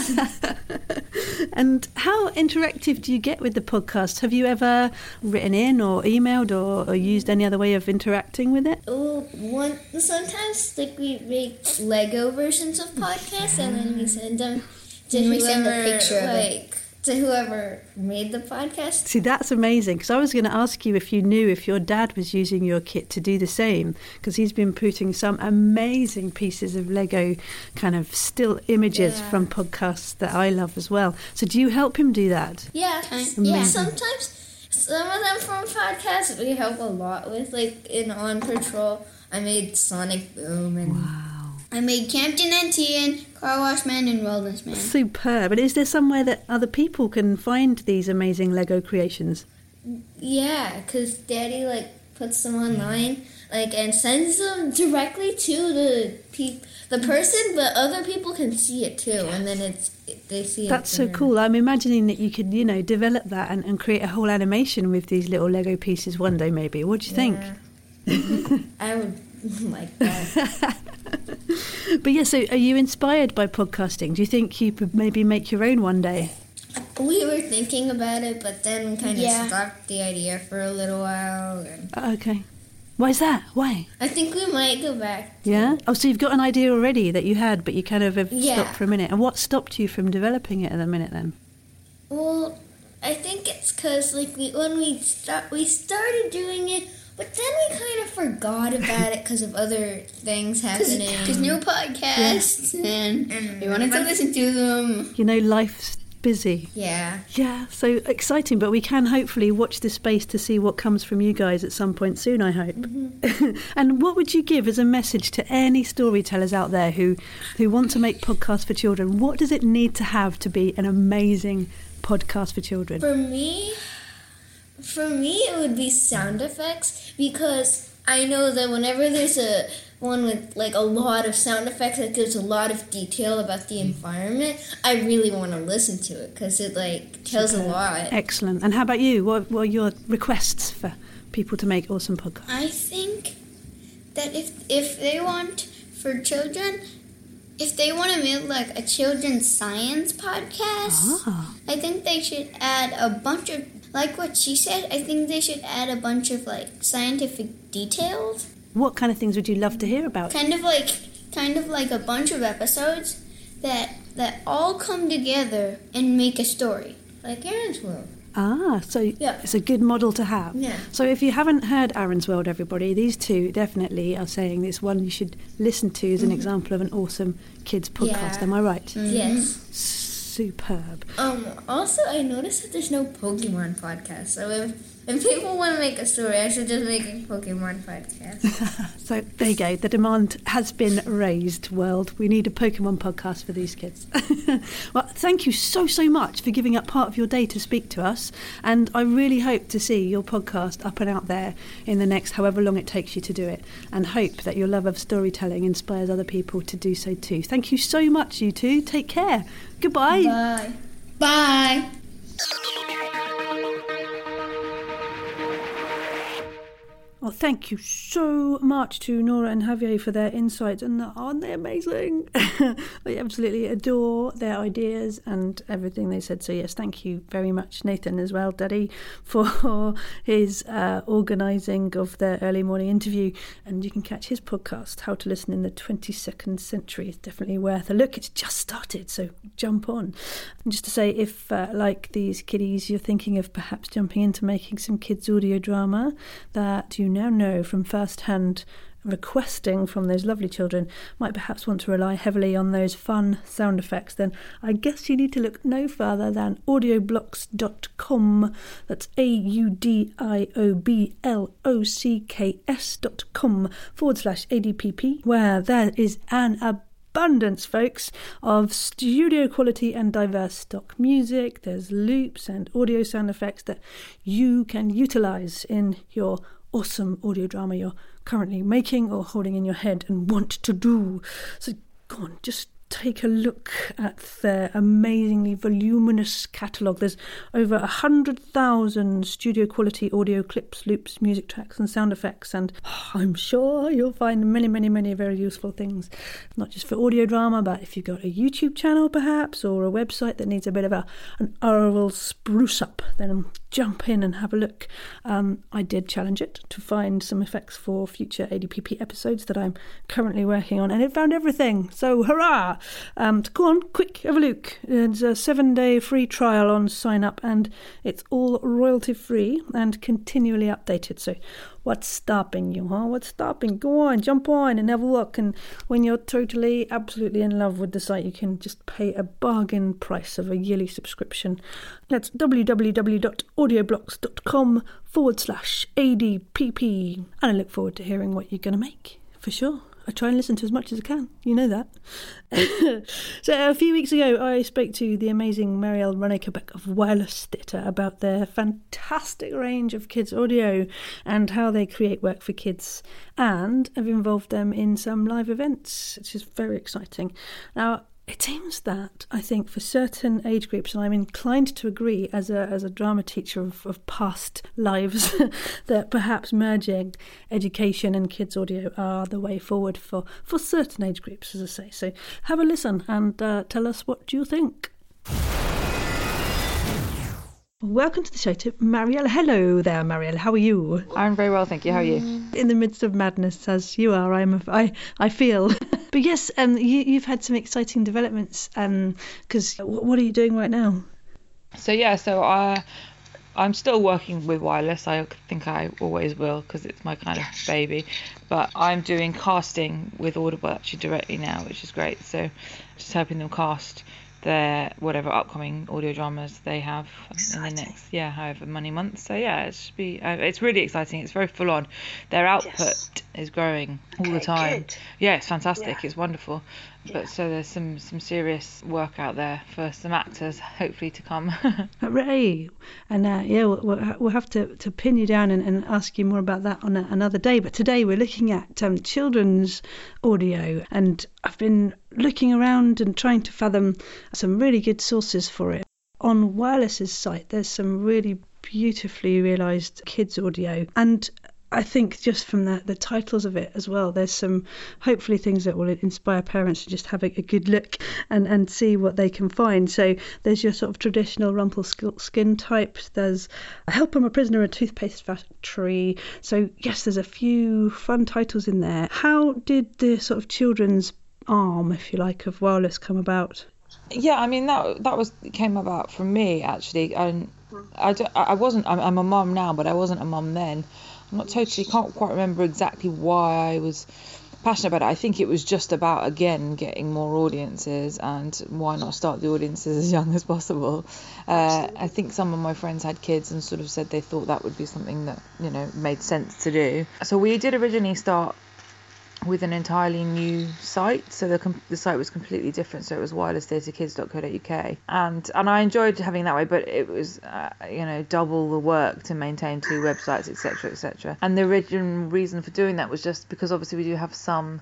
And how interactive do you get with the podcast? Have you ever written in or emailed or, or used any other way of interacting with it? Oh, one sometimes like we make Lego versions of podcasts and then we send them. Then we send a whoever, picture of like, it. to whoever made the podcast. See, that's amazing, because I was going to ask you if you knew if your dad was using your kit to do the same, because he's been putting some amazing pieces of Lego kind of still images Yeah. from podcasts that I love as well. So do you help him do that? Yeah, Amazing. yeah. Sometimes some of them from podcasts we help a lot with. Like in On Patrol, I made Sonic Boom, and Wow. I made Campton N T and Car Wash Man and Wellness Man. Superb. And is there somewhere that other people can find these amazing Lego creations? yeah, because Daddy like puts them online, like and sends them directly to the pe- the person, but other people can see it too, and then it's they see it. That's so there. cool. I'm imagining that you could, you know, develop that and, and create a whole animation with these little Lego pieces one day maybe. What do you think? Yeah. I would like that. But yeah, so are you inspired by podcasting? Do you think you could maybe make your own one day? We were thinking about it, but then kind of Yeah. stopped the idea for a little while. And Uh, Okay. Why is that? Why? I think we might go back. Yeah? Oh, so you've got an idea already that you had, but you kind of have Yeah. stopped for a minute. And what stopped you from developing it at the minute then? Well, I think it's because like we when we start we started doing it, but then we kind of forgot about it because of other things happening. Because new podcasts, and And we wanted to listen to them. You know, life's busy. Yeah. Yeah, so exciting, but we can hopefully watch this space to see what comes from you guys at some point soon, I hope. And what would you give as a message to any storytellers out there who, who want to make podcasts for children? What does it need to have to be an amazing podcast for children? For me, for me, it would be sound effects because I know that whenever there's a one with like a lot of sound effects that gives a lot of detail about the environment, I really want to listen to it because it like tells a lot. Excellent. And how about you? What, what are your requests for people to make awesome podcasts? I think that if if they want for children, if they want to make like a children's science podcast, Ah. I think they should add a bunch of, like what she said, I think they should add a bunch of like scientific details. What kind of things would you love to hear about? Kind of like kind of like a bunch of episodes that that all come together and make a story. Like Aaron's World. Ah, so Yeah. it's a good model to have. Yeah. So if you haven't heard Aaron's World, everybody, these two definitely are saying this one you should listen to as an example of an awesome kids podcast. Yeah. Am I right? Yes. Superb. Um. Also, I noticed that there's no Pokemon podcast. So if if people want to make a story, I should just make a Pokemon podcast. So there you go. The demand has been raised, world. We need a Pokemon podcast for these kids. Well, thank you so, so much for giving up part of your day to speak to us. And I really hope to see your podcast up and out there in the next however long it takes you to do it. And hope that your love of storytelling inspires other people to do so too. Thank you so much, you two. Take care. Goodbye. Bye. Bye. Well, thank you so much to Nora and Javier for their insights, and aren't they amazing? I absolutely adore their ideas and everything they said. So yes, thank you very much, Nathan, as well, Daddy, for his uh, organising of their early morning interview. And you can catch his podcast, How to Listen in the twenty-second Century. It's definitely worth a look. It's just started, so jump on. And just to say, if uh, like these kiddies, you're thinking of perhaps jumping into making some kids audio drama, that you now know from first-hand requesting from those lovely children might perhaps want to rely heavily on those fun sound effects, then I guess you need to look no further than audioblocks dot com. That's A U D I O B L O C K S dot com forward slash A D P P, where there is an abundance, folks, of studio quality and diverse stock music. There's loops and audio sound effects that you can utilise in your awesome audio drama you're currently making or holding in your head and want to do. So go on, just take a look at their amazingly voluminous catalogue. There's over a hundred thousand studio quality audio clips, loops, music tracks and sound effects, and I'm sure you'll find many, many, many very useful things, not just for audio drama, but if you've got a YouTube channel perhaps, or a website that needs a bit of a an oral spruce up, then jump in and have a look. Um, I did challenge it to find some effects for future A D P P episodes that I'm currently working on, and it found everything. So hurrah! Um, go on, quick, have a look. It's a seven-day free trial on sign up, and it's all royalty-free and continually updated. So what's stopping you, huh? What's stopping? Go on, jump on and have a look. And when you're totally, absolutely in love with the site, you can just pay a bargain price of a yearly subscription. That's www.audioblocks.com forward slash ADPP. And I look forward to hearing what you're going to make, for sure. I try and listen to as much as I can. You know that. So a few weeks ago, I spoke to the amazing Marielle Roneke-Beck of Wireless Theatre about their fantastic range of kids' audio and how they create work for kids, and have involved them in some live events, which is very exciting. Now, it seems that, I think, for certain age groups, and I'm inclined to agree as a as a drama teacher of, of past lives, that perhaps merging education and kids' audio are the way forward for, for certain age groups, as I say. So have a listen and uh, tell us what you think. Welcome to the show to Marielle. Hello there, Marielle. How are you? I'm very well, thank you. How are you? In the midst of madness, as you are, I'm. I I feel. But yes, um, you you've had some exciting developments. Um, because what are you doing right now? So yeah, so uh, I'm still working with Wireless. I think I always will because it's my kind of baby. But I'm doing casting with Audible actually directly now, which is great. So just helping them cast their whatever upcoming audio dramas they have exciting. In the next yeah however many months. So yeah, it should be uh, it's really exciting. It's very full on. Their output yes. is growing all okay, the time. Good. Yeah, it's fantastic. Yeah. It's wonderful. Yeah. But so there's some some serious work out there for some actors hopefully to come. Hooray! And uh, yeah, we'll, we'll have to, to pin you down and, and ask you more about that on a, another day. But today we're looking at um, children's audio, and I've been looking around and trying to fathom some really good sources for it. On Wireless's site, there's some really beautifully realised kids audio, and I think just from the, the titles of it as well, there's some hopefully things that will inspire parents to just have a, a good look and, and see what they can find. So there's your sort of traditional Rumpelstiltskin type. There's Help I'm a Prisoner, a Toothpaste Factory. So yes, there's a few fun titles in there. How did the sort of children's arm, if you like, of Wireless come about? Yeah, I mean that that was came about from me actually, and I, I wasn't. I'm, I'm a mum now, but I wasn't a mum then. I'm not totally can't quite remember exactly why I was passionate about it. I think it was just about again getting more audiences, and why not start the audiences as young as possible. Uh, I think some of my friends had kids and sort of said they thought that would be something that you know made sense to do. So we did originally start with an entirely new site, so the com- the site was completely different. So it was wireless theatre kids dot co dot uk, and and I enjoyed having that way, but it was uh, you know double the work to maintain two websites, etc, etc. And the original reason for doing that was just because obviously we do have some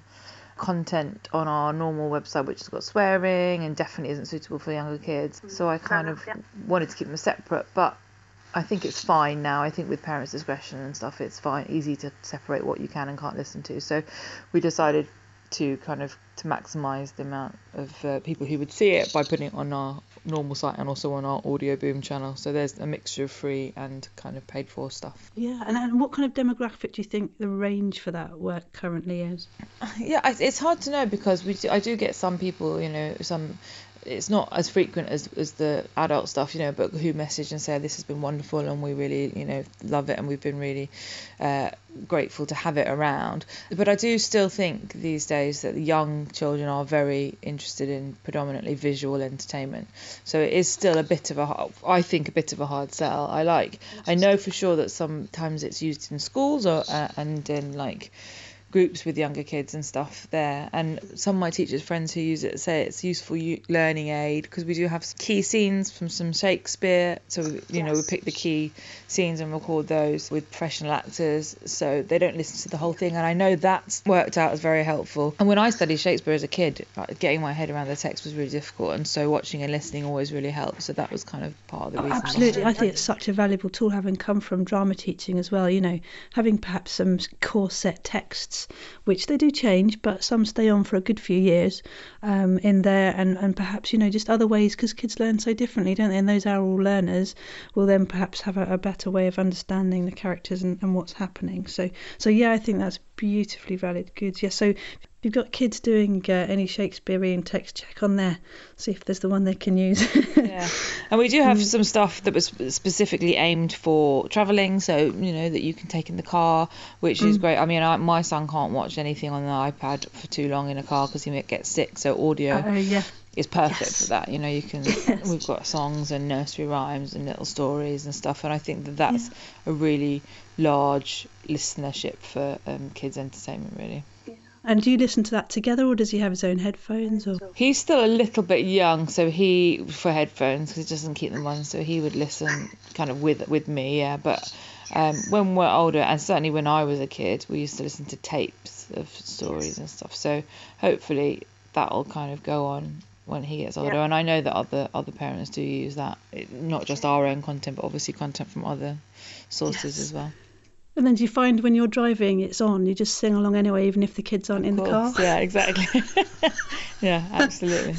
content on our normal website which has got swearing and definitely isn't suitable for younger kids, so I kind of wanted to keep them separate. But I think it's fine now. I think with parents' discretion and stuff, it's fine, easy to separate what you can and can't listen to. So we decided to kind of to maximise the amount of uh, people who would see it by putting it on our normal site and also on our Audio Boom channel. So there's a mixture of free and kind of paid for stuff. Yeah, and, and what kind of demographic do you think the range for that work currently is? Yeah, it's hard to know because we do, I do get some people, you know, some. It's not as frequent as, as the adult stuff, you know, but who message and say this has been wonderful and we really, you know, love it and we've been really uh, grateful to have it around. But I do still think these days that the young children are very interested in predominantly visual entertainment. So it is still a bit of a, I think, a bit of a hard sell. I like, I know for sure that sometimes it's used in schools or uh, and in like groups with younger kids and stuff there, and some of my teachers' friends who use it say it's useful learning aid because we do have some key scenes from some Shakespeare, so you yes. know we pick the key scenes and record those with professional actors so they don't listen to the whole thing, and I know that's worked out as very helpful. And when I studied Shakespeare as a kid, like, getting my head around the text was really difficult, and so watching and listening always really helped, so that was kind of part of the reason. Absolutely, I think it's such a valuable tool having come from drama teaching as well, you know, having perhaps some core set texts cassettes, which they do change, but some stay on for a good few years um, in there, and, and perhaps, you know, just other ways, because kids learn so differently, don't they? And those oral learners will then perhaps have a, a better way of understanding the characters and, and what's happening. So, so yeah, I think that's beautifully valid goods. Yeah, so if you've got kids doing uh, any Shakespearean text, check on there, see if there's the one they can use. Yeah, and we do have some stuff that was specifically aimed for travelling, so you know that you can take in the car, which is mm. great. I mean, I, my son can't watch anything on the iPad for too long in a car because he might get sick, so audio uh, yeah. is perfect yes. for that. You know, you can. Yes. We've got songs and nursery rhymes and little stories and stuff, and I think that that's yeah. a really large listenership for um, kids' entertainment, really. And do you listen to that together, or does he have his own headphones? Or he's still a little bit young, so he for headphones because he doesn't keep them on, so he would listen kind of with with me, yeah. But um, when we're older, and certainly when I was a kid, we used to listen to tapes of stories and stuff. So hopefully that'll kind of go on when he gets older. Yeah. And I know that other other parents do use that, it, not just our own content, but obviously content from other sources yes. as well. And then do you find when you're driving it's on, you just sing along anyway, even if the kids aren't of in course. the car? Yeah, exactly. Yeah, absolutely.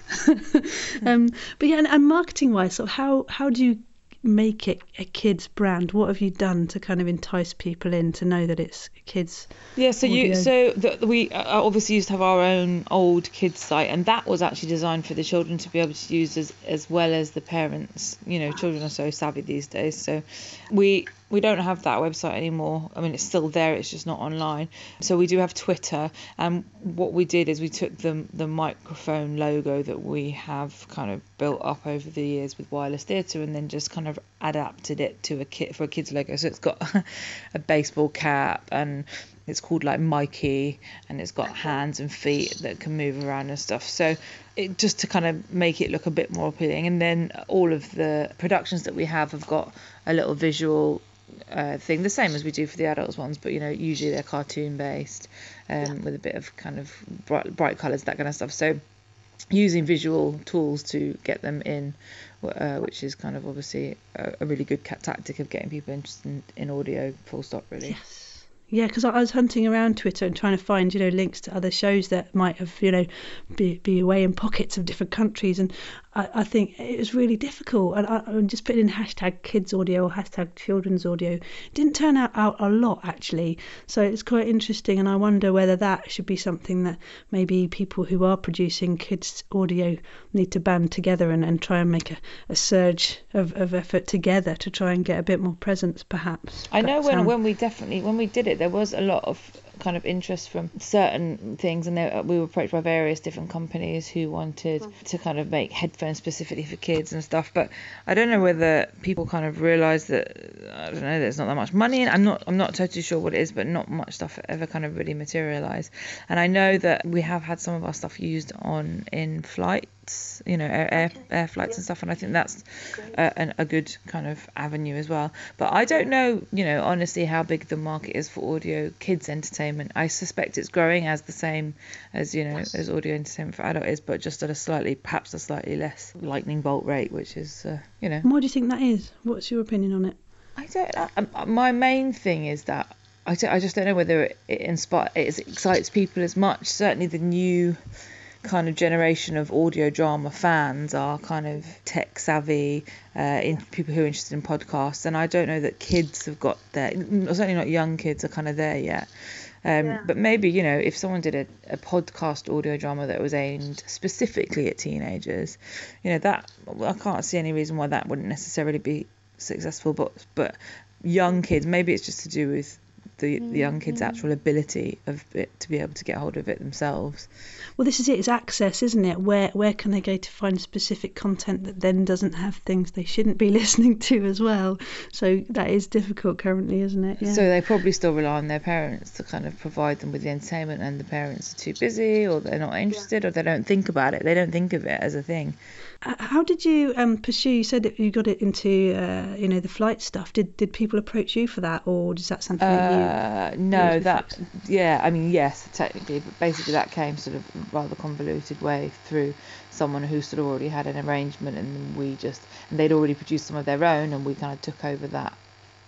um, but yeah, and, and marketing-wise, sort of how, how do you make it a kids brand? What have you done to kind of entice people in to know that it's kids? Yeah, so audio? you so the, we obviously used to have our own old kids site, and that was actually designed for the children to be able to use as as well as the parents. You know, children are so savvy these days, so we we don't have that website anymore. I mean, it's still there, it's just not online. So we do have Twitter, and what we did is we took the the microphone logo that we have kind of built up over the years with Wireless Theatre, and then just kind of adapted it to a kit for a kids logo. So it's got a baseball cap, and it's called like Mikey, and it's got hands and feet that can move around and stuff. So it just to kind of make it look a bit more appealing. And then all of the productions that we have have got a little visual uh, thing, the same as we do for the adults ones, but you know, usually they're cartoon based, um, yeah. with a bit of kind of bright, bright colours, that kind of stuff. So using visual tools to get them in, uh, which is kind of obviously a, a really good tactic of getting people interested in, in audio, full stop, really. Yes. Yeah, because I was hunting around Twitter and trying to find, you know, links to other shows that might have, you know, be, be away in pockets of different countries. And I, I think it was really difficult. And I, I just put in hashtag kids audio or hashtag children's audio. It didn't turn out, out a lot, actually. So it's quite interesting. And I wonder whether that should be something that maybe people who are producing kids audio need to band together and, and try and make a, a surge of, of effort together to try and get a bit more presence, perhaps. I know but, when, um, when we definitely, when we did it, there was a lot of kind of interest from certain things, and there, we were approached by various different companies who wanted to kind of make headphones specifically for kids and stuff. But I don't know whether people kind of realise that, I don't know, there's not that much money in. I'm not I'm not totally sure what it is, but not much stuff ever kind of really materialised. And I know that we have had some of our stuff used on in flights, you know, air, air, air flights and stuff, and I think that's a, a good kind of avenue as well. But I don't know, you know, honestly, how big the market is for audio kids entertainment. I suspect it's growing as the same as, you know, as audio entertainment for adult is, but just at a slightly, perhaps a slightly less lightning bolt rate, which is, uh, you know. Why do you think that is? What's your opinion on it? I don't know. My main thing is that I, don't, I just don't know whether it, it inspires, it excites people as much. Certainly the new kind of generation of audio drama fans are kind of tech savvy, uh, in people who are interested in podcasts, and I don't know that kids have got there. Certainly not young kids are kind of there yet. Um, yeah. But maybe, you know, if someone did a, a podcast audio drama that was aimed specifically at teenagers, you know, that I can't see any reason why that wouldn't necessarily be successful. But but young kids, maybe it's just to do with the, the young kids' actual ability of it to be able to get hold of it themselves. Well, this is it. It's access, isn't it? Where where can they go to find specific content that then doesn't have things they shouldn't be listening to as well? So that is difficult currently, isn't it? Yeah. So they probably still rely on their parents to kind of provide them with the entertainment, and the parents are too busy, or they're not interested, or they don't think about it. They don't think of it as a thing. How did you um, pursue? You said that you got it into, uh, you know, the flight stuff. Did did people approach you for that, or is that something that you? Uh, no, that yeah. I mean, yes, technically, but basically that came sort of rather convoluted way through someone who sort of already had an arrangement, and we just and they'd already produced some of their own, and we kind of took over that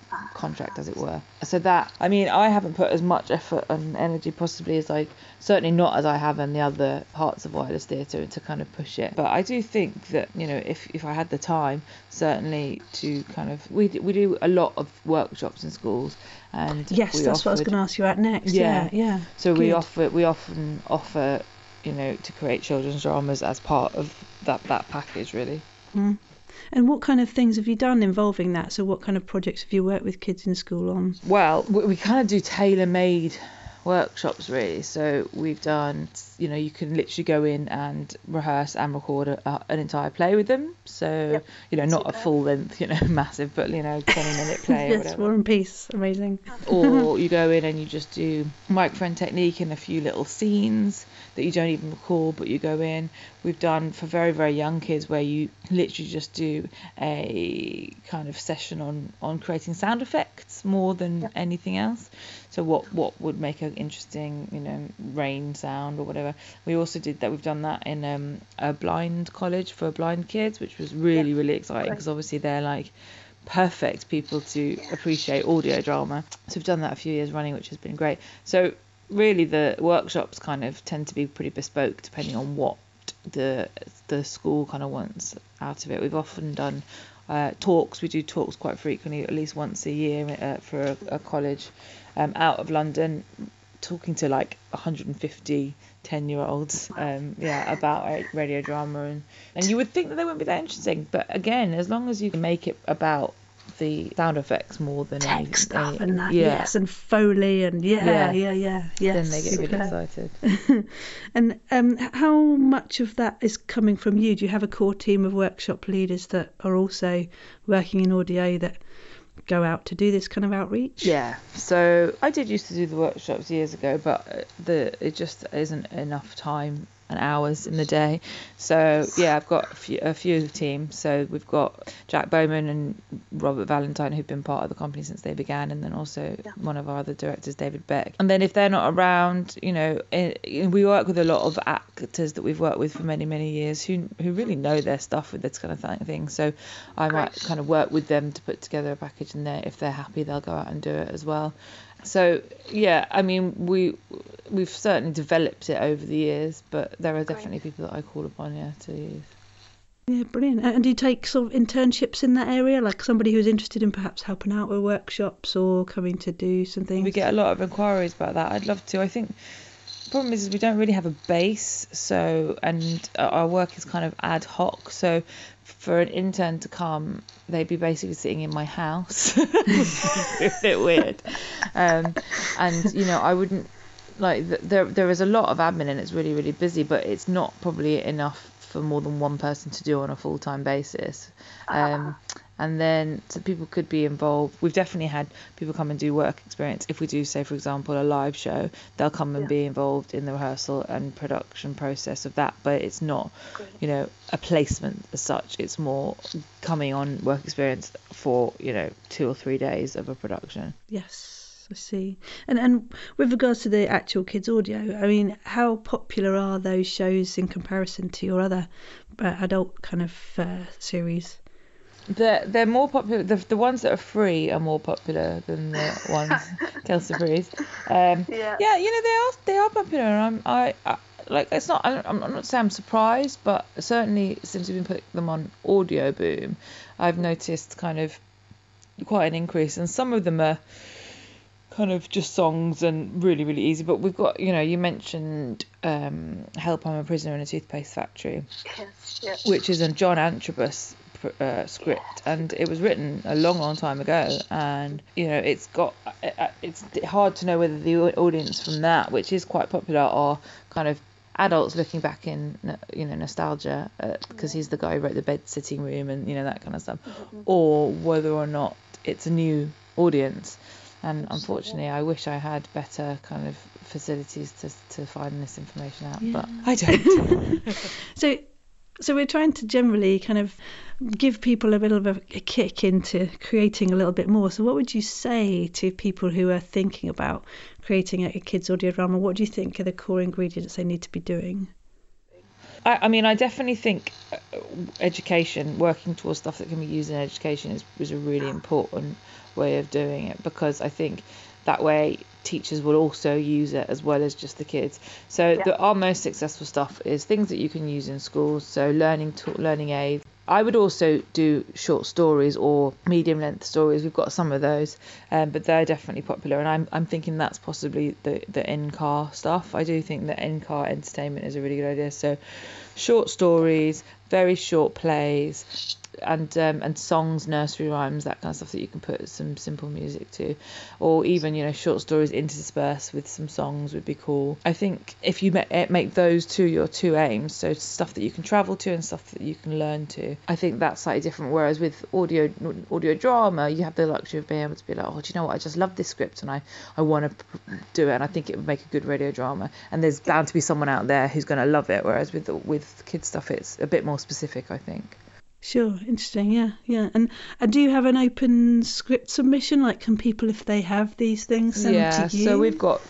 contract, as it were. So that, I mean, I haven't put as much effort and energy possibly as I, certainly not as I have in the other parts of wireless theatre to kind of push it. But I do think that, you know, if, if I had the time, certainly to kind of, we, we do a lot of workshops in schools. And yes, we that's offered, what I was going to ask you about next. Yeah, yeah. yeah. So Good. we offer, we often offer, you know, to create children's dramas as part of that, that package, really. Mm. And what kind of things have you done involving that? So what kind of projects have you worked with kids in school on? Well, we, we kind of do tailor-made workshops, really. So we've done, you know, you can literally go in and rehearse and record a, a, an entire play with them. So, yep. you know, not Super. a full length, you know, massive, but, you know, twenty minute play yes, or whatever. War and Peace, amazing. Or you go in and you just do microphone technique and a few little scenes that you don't even record, but you go in. We've done for very, very young kids where you literally just do a kind of session on, on creating sound effects more than yep. anything else. So what, what would make an interesting, you know, rain sound or whatever. We also did that. We've done that in um, a blind college for blind kids, which was really, yeah. really exciting because obviously they're like perfect people to appreciate audio drama. So we've done that a few years running, which has been great. So really the workshops kind of tend to be pretty bespoke depending on what the the school kind of wants out of it. We've often done uh, talks. We do talks quite frequently, at least once a year uh, for a, a college um, out of London, talking to like one hundred fifty ten year olds um, yeah, about radio drama. And, and you would think that they wouldn't be that interesting. But again, as long as you can make it about the sound effects more than tech any, stuff any, and that, yeah. yes, and Foley and yeah, yeah, yeah, yeah. Yes, then they get super. really excited. And um, how much of that is coming from you? Do you have a core team of workshop leaders that are also working in audio that go out to do this kind of outreach? Yeah, so I did used to do the workshops years ago, but the it just isn't enough time and hours in the day. So yeah, I've got a few, a few teams. So we've got Jack Bowman and Robert Valentine, who've been part of the company since they began, and then also yeah. one of our other directors, David Beck. And then if they're not around, you know, it, we work with a lot of actors that we've worked with for many, many years who who really know their stuff with this kind of thing. So I Great. might kind of work with them to put together a package, and if they're happy, they'll go out and do it as well. So yeah, I mean, we we've certainly developed it over the years, but there are definitely people that I call upon, yeah, to use. Yeah, brilliant. And do you take sort of internships in that area, like somebody who's interested in perhaps helping out with workshops or coming to do some things? We get a lot of inquiries about that. I'd love to. I think the problem is, is we don't really have a base, so and our work is kind of ad hoc. So for an intern to come, they'd be basically sitting in my house, which is a bit weird. Um, and you know, I wouldn't like there. There is a lot of admin, and it's really, really busy, but it's not probably enough for more than one person to do on a full-time basis. Um, and then so people could be involved. We've definitely had people come and do work experience. If we do, say, for example, a live show, they'll come and yeah. be involved in the rehearsal and production process of that. But it's not, you know, a placement as such. It's more coming on work experience for, you know, two or three days of a production. Yes, I see. And and with regards to the actual kids' audio, I mean, how popular are those shows in comparison to your other uh, adult kind of uh, series? They're, they're more popular. The, the ones that are free are more popular than the ones Kelsey Freeze. Um, yeah. yeah, you know, they are they are popular. I'm I, I like it's not. I'm, I'm not saying I'm surprised, but certainly since we've been putting them on Audio Boom, I've noticed kind of quite an increase, and some of them are kind of just songs and really, really easy. But we've got, you know, you mentioned um, Help, I'm a Prisoner in a Toothpaste Factory, yes, yes. which is a John Antrobus uh, script, and it was written a long, long time ago. And, you know, it's got, it's hard to know whether the audience from that, which is quite popular, are kind of adults looking back in, you know, nostalgia, because uh, he's the guy who wrote The Bed Sitting Room and, you know, that kind of stuff, mm-hmm. or whether or not it's a new audience. And unfortunately, I wish I had better kind of facilities to to find this information out, yeah. but I don't. so, so we're trying to generally kind of give people a bit of a, a kick into creating a little bit more. So what would you say to people who are thinking about creating a, a kids' audio drama? What do you think are the core ingredients they need to be doing? I, I mean, I definitely think education, working towards stuff that can be used in education is, is a really important way of doing it, because I think that way teachers will also use it as well as just the kids. So yeah. the, our most successful stuff is things that you can use in schools, so learning to, learning aids. I would also do short stories or medium length stories. We've got some of those, um, but they're definitely popular, and I'm I'm thinking that's possibly the the in-car stuff. I do think that in-car entertainment is a really good idea. So short stories, very short plays, and um, and songs, nursery rhymes, that kind of stuff that you can put some simple music to, or even, you know, short stories interspersed with some songs would be cool. I think if you make, make those two your two aims, so stuff that you can travel to and stuff that you can learn to, I think that's slightly different. Whereas with audio audio drama, you have the luxury of being able to be like, oh, do you know what, I just love this script and I, I want to do it, and I think it would make a good radio drama, and there's bound to be someone out there who's going to love it. Whereas with with kids stuff, it's a bit more specific, I think. Sure, interesting, yeah, yeah. And, and do you have an open script submission? Like, can people, if they have these things, send yeah, to you? So we've got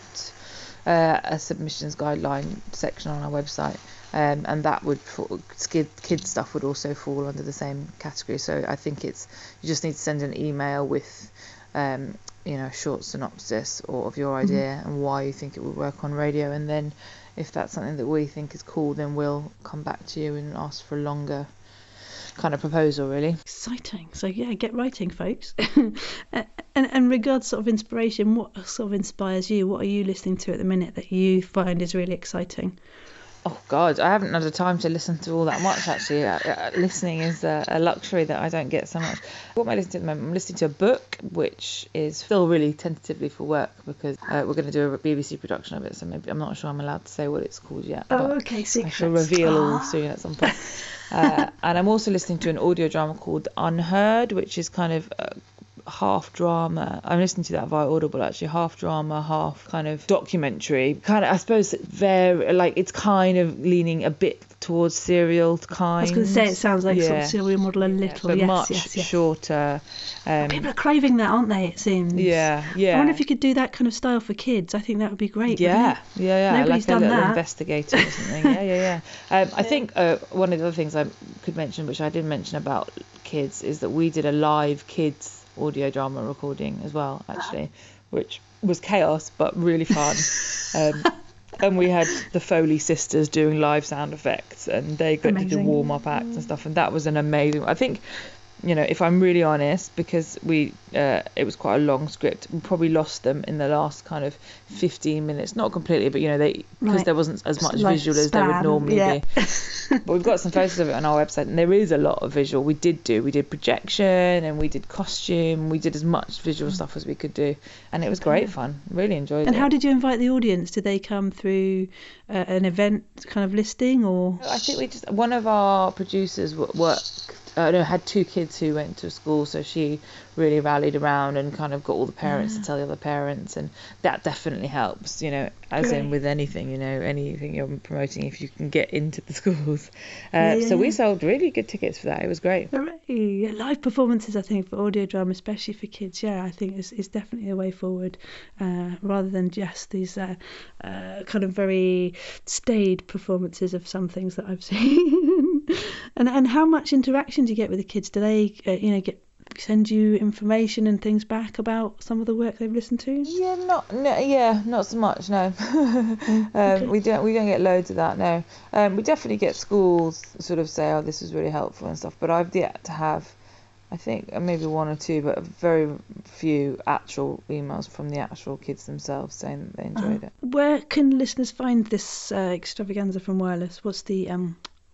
uh, a submissions guideline section on our website, um, and that would, kid, kid stuff would also fall under the same category. So I think it's, you just need to send an email with, um, you know, a short synopsis or of your idea mm-hmm. and why you think it would work on radio, and then if that's something that we think is cool, then we'll come back to you and ask for a longer kind of proposal, really. Exciting. So yeah, get writing, folks. and and regards sort of inspiration, what sort of inspires you? What are you listening to at the minute that you find is really exciting? Oh God, I haven't had the time to listen to all that much, actually. Uh, listening is a, a luxury that I don't get so much. What am I listening to at the moment? I'm listening to a book, which is still really tentatively for work, because uh, we're going to do a B B C production of it, so maybe I'm not sure I'm allowed to say what it's called yet. Oh, okay, secrets. I shall reveal all soon at some point. uh, and I'm also listening to an audio drama called Unheard, which is kind of uh, half drama. I'm listening to that via Audible, actually. Half drama, half kind of documentary. Kind of, I suppose, very like it's kind of leaning a bit towards serial kind. I was going to say it sounds like yeah. sort of serial model a little, but yes, much yes, yes. shorter. Um, People are craving that, aren't they? It seems. Yeah, yeah. I wonder if you could do that kind of style for kids. I think that would be great. Yeah, yeah, yeah. Nobody's like a done little that. investigator or something. Yeah, yeah, yeah. Um, I think uh, one of the other things I could mention, which I didn't mention about kids, is that we did a live kids audio drama recording as well, actually, which was chaos but really fun. um, and we had the Foley sisters doing live sound effects, and they got amazing. to do warm up acts and stuff, and that was an amazing. I think, you know, if I'm really honest, because we uh, it was quite a long script, we probably lost them in the last kind of fifteen minutes, not completely, but you know, they because right. there wasn't as much like visual as spam. there would normally yeah. be. But we've got some photos of it on our website, and there is a lot of visual. We did do we did projection, and we did costume, we did as much visual stuff as we could do, and it was great yeah. fun. Really enjoyed and it. And how did you invite the audience? Did they come through uh, an event kind of listing, or? I think we just one of our producers worked. Uh, no, had two kids who went to school, so she really rallied around and kind of got all the parents yeah. to tell the other parents, and that definitely helps, you know, as Great. in with anything, you know, anything you're promoting, if you can get into the schools. Uh, yeah, yeah, so yeah. we sold really good tickets for that. It was great. Hooray. Live performances, I think, for audio drama, especially for kids, yeah, I think is, is definitely a way forward, uh, rather than just these uh, uh, kind of very staid performances of some things that I've seen. and and how much interaction do you get with the kids? Do they, uh, you know, get send you information and things back about some of the work they've listened to? Yeah, not, no, yeah, not so much. No, um, okay. we don't, we don't get loads of that. No, um, we definitely get schools sort of say, "Oh, this was really helpful" and stuff. But I've yet to have, I think maybe one or two, but very few actual emails from the actual kids themselves saying that they enjoyed uh, it. Where can listeners find this uh, extravaganza from Wireless? What's the um?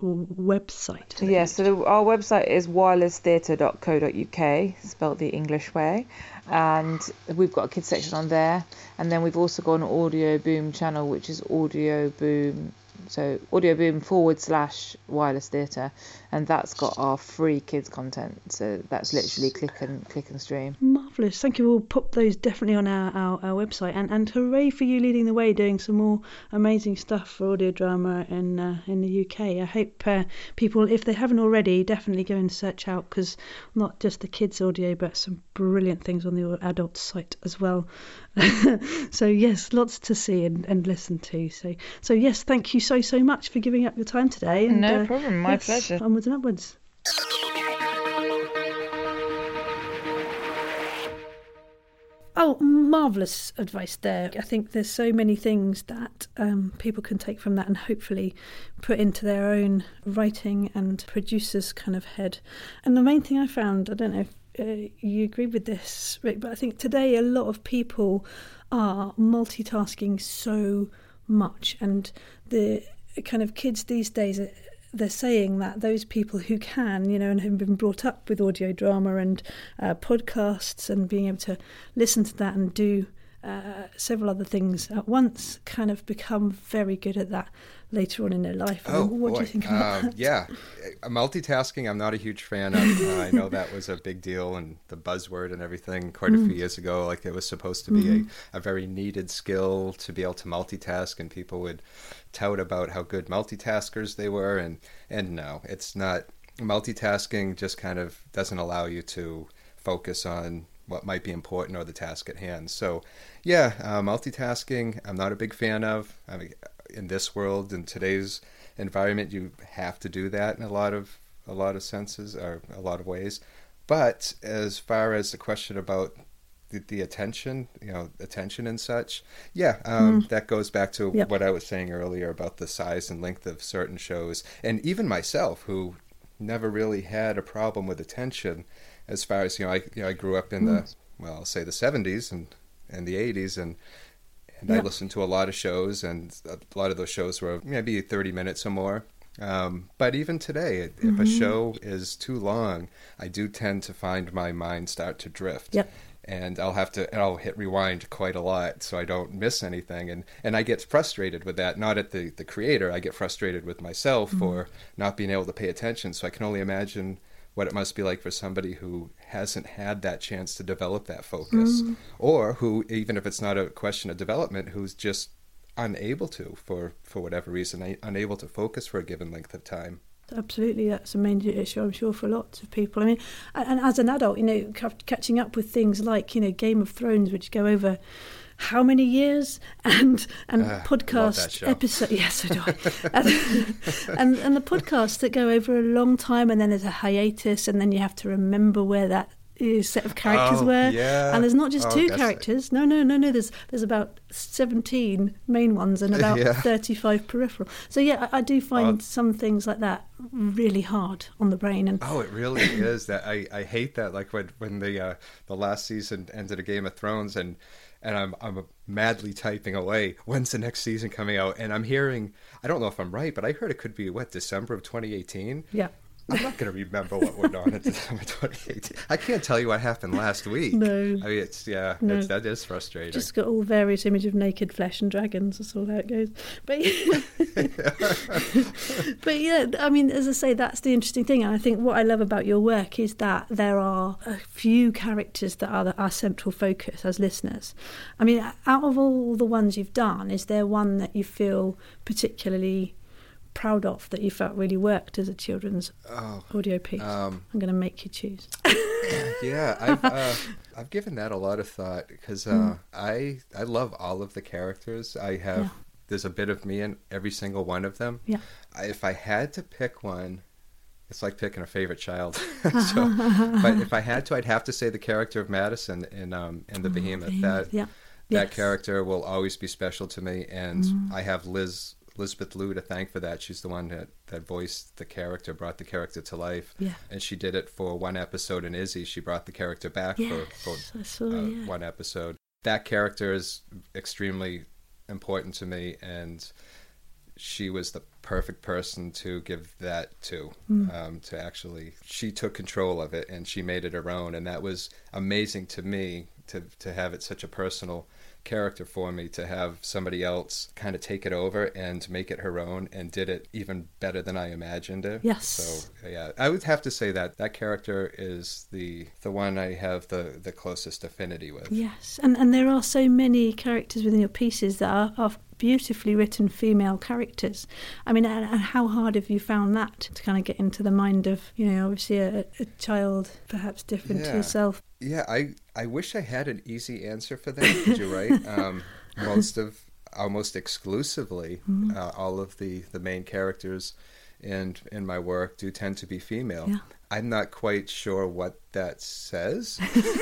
website? Yeah, so the, our website is wireless theatre dot co dot uk, spelled the English way, and we've got a kids section on there, and then we've also got an Audio Boom channel, which is Audio Boom, so Audio Boom forward slash Wireless Theatre, and that's got our free kids content, so that's literally click and click and stream. Marvellous. Marvellous. Thank you. We'll pop those definitely on our, our, our website. And, and hooray for you leading the way, doing some more amazing stuff for audio drama in uh, in the U K. I hope uh, people, if they haven't already, definitely go and search out, because not just the kids' audio, but some brilliant things on the adult site as well. So yes, lots to see and, and listen to. So so yes, thank you so so much for giving up your time today. And, no uh, problem, my yes, pleasure. Onwards and upwards. Oh, marvellous advice there. I think there's so many things that um, people can take from that and hopefully put into their own writing and producer's kind of head. And the main thing I found, I don't know if uh, you agree with this, Rick, but I think today a lot of people are multitasking so much, and the kind of kids these days, they're saying that those people who can, you know, and have been brought up with audio drama and uh, podcasts and being able to listen to that and do uh, several other things at once, kind of become very good at that later on in their life. I Oh, mean, what boy. do you think about um, that? Yeah, Uh, multitasking I'm not a huge fan of. Uh, I know that was a big deal and the buzzword and everything quite a Mm. few years ago. Like it was supposed to be Mhm. a, a very needed skill to be able to multitask, and people would tout about how good multitaskers they were. And, and no, it's not. Multitasking just kind of doesn't allow you to focus on what might be important or the task at hand. So yeah, uh, multitasking I'm not a big fan of. I mean, in this world, in today's environment, you have to do that in a lot of a lot of senses or a lot of ways. But as far as the question about the, the attention, you know, attention and such, yeah, um, Mm. that goes back to Yep. what I was saying earlier about the size and length of certain shows, and even myself, who never really had a problem with attention, as far as, you know, I you know I grew up in the, well, I'll say the seventies and and the eighties, and and I Yeah. listened to a lot of shows, and a lot of those shows were maybe thirty minutes or more. Um, but even today, if Mm-hmm. a show is too long, I do tend to find my mind start to drift. Yep. And I'll have to, and I'll hit rewind quite a lot so I don't miss anything. And, and I get frustrated with that, not at the, the creator. I get frustrated with myself Mm-hmm. for not being able to pay attention. So I can only imagine what it must be like for somebody who hasn't had that chance to develop that focus, Mm. or who, even if it's not a question of development, who's just unable to, for, for whatever reason, a- unable to focus for a given length of time. Absolutely, that's a main issue, I'm sure, for lots of people. I mean, and, and as an adult, you know, c- catching up with things like, you know, Game of Thrones, which go over how many years, and and Ah, love that podcast show. episode. Yes, so do I. and, and and the podcasts that go over a long time, and then there's a hiatus, and then you have to remember where that uh, set of characters Oh, were. yeah. And there's not just Oh, two that's- characters. No, no, no, no. There's there's about seventeen main ones and about Yeah. thirty-five peripheral. So yeah, I, I do find Oh. some things like that really hard on the brain. And Oh, it really is. That I, I hate that. Like when when the uh, the last season ended of Game of Thrones, and and I'm I'm madly typing away. When's the next season coming out? And I'm hearing, I don't know if I'm right, but I heard it could be what, December of twenty eighteen. yeah, I'm not going to remember what went on in December twenty eighteen. I can't tell you what happened last week. No. I mean, it's yeah, No. it's, that is frustrating. just got all various images of naked flesh and dragons. That's all how it goes. But but yeah, I mean, as I say, that's the interesting thing. And I think what I love about your work is that there are a few characters that are the, our central focus as listeners. I mean, out of all the ones you've done, is there one that you feel particularly proud of, that you felt really worked as a children's Oh, audio piece? um, I'm going to make you choose. yeah, I've uh, I've given that a lot of thought, because uh, Mm. I I love all of the characters. I have Yeah. there's a bit of me in every single one of them. Yeah. I, if I had to pick one, it's like picking a favorite child. so, but if I had to, I'd have to say the character of Madison in um in the Behemoth. That yeah. that Yes. character will always be special to me, and I have Liz. Elizabeth Liu to thank for that. She's the one that, that voiced the character, brought the character to life. Yeah. And she did it for one episode in Izzy. She brought the character back Yes, for, for I saw, uh, yeah. one episode. That character is extremely important to me, and she was the perfect person to give that to. Mm. Um, to actually, she took control of it and she made it her own, and that was amazing to me to to have it such a personal character for me, to have somebody else kind of take it over and make it her own, and did it even better than I imagined it. Yes. So yeah, I would have to say that that character is the the one I have the, the closest affinity with. Yes, and and there are so many characters within your pieces that are, are beautifully written female characters. I mean, and, and how hard have you found that, to kind of get into the mind of, you know, obviously a, a child perhaps different Yeah. to yourself? Yeah, I, I wish I had an easy answer for that, because you're right. Um, most of, almost exclusively, Mm-hmm. uh, all of the, the main characters in, in my work do tend to be female. Yeah. I'm not quite sure what that says.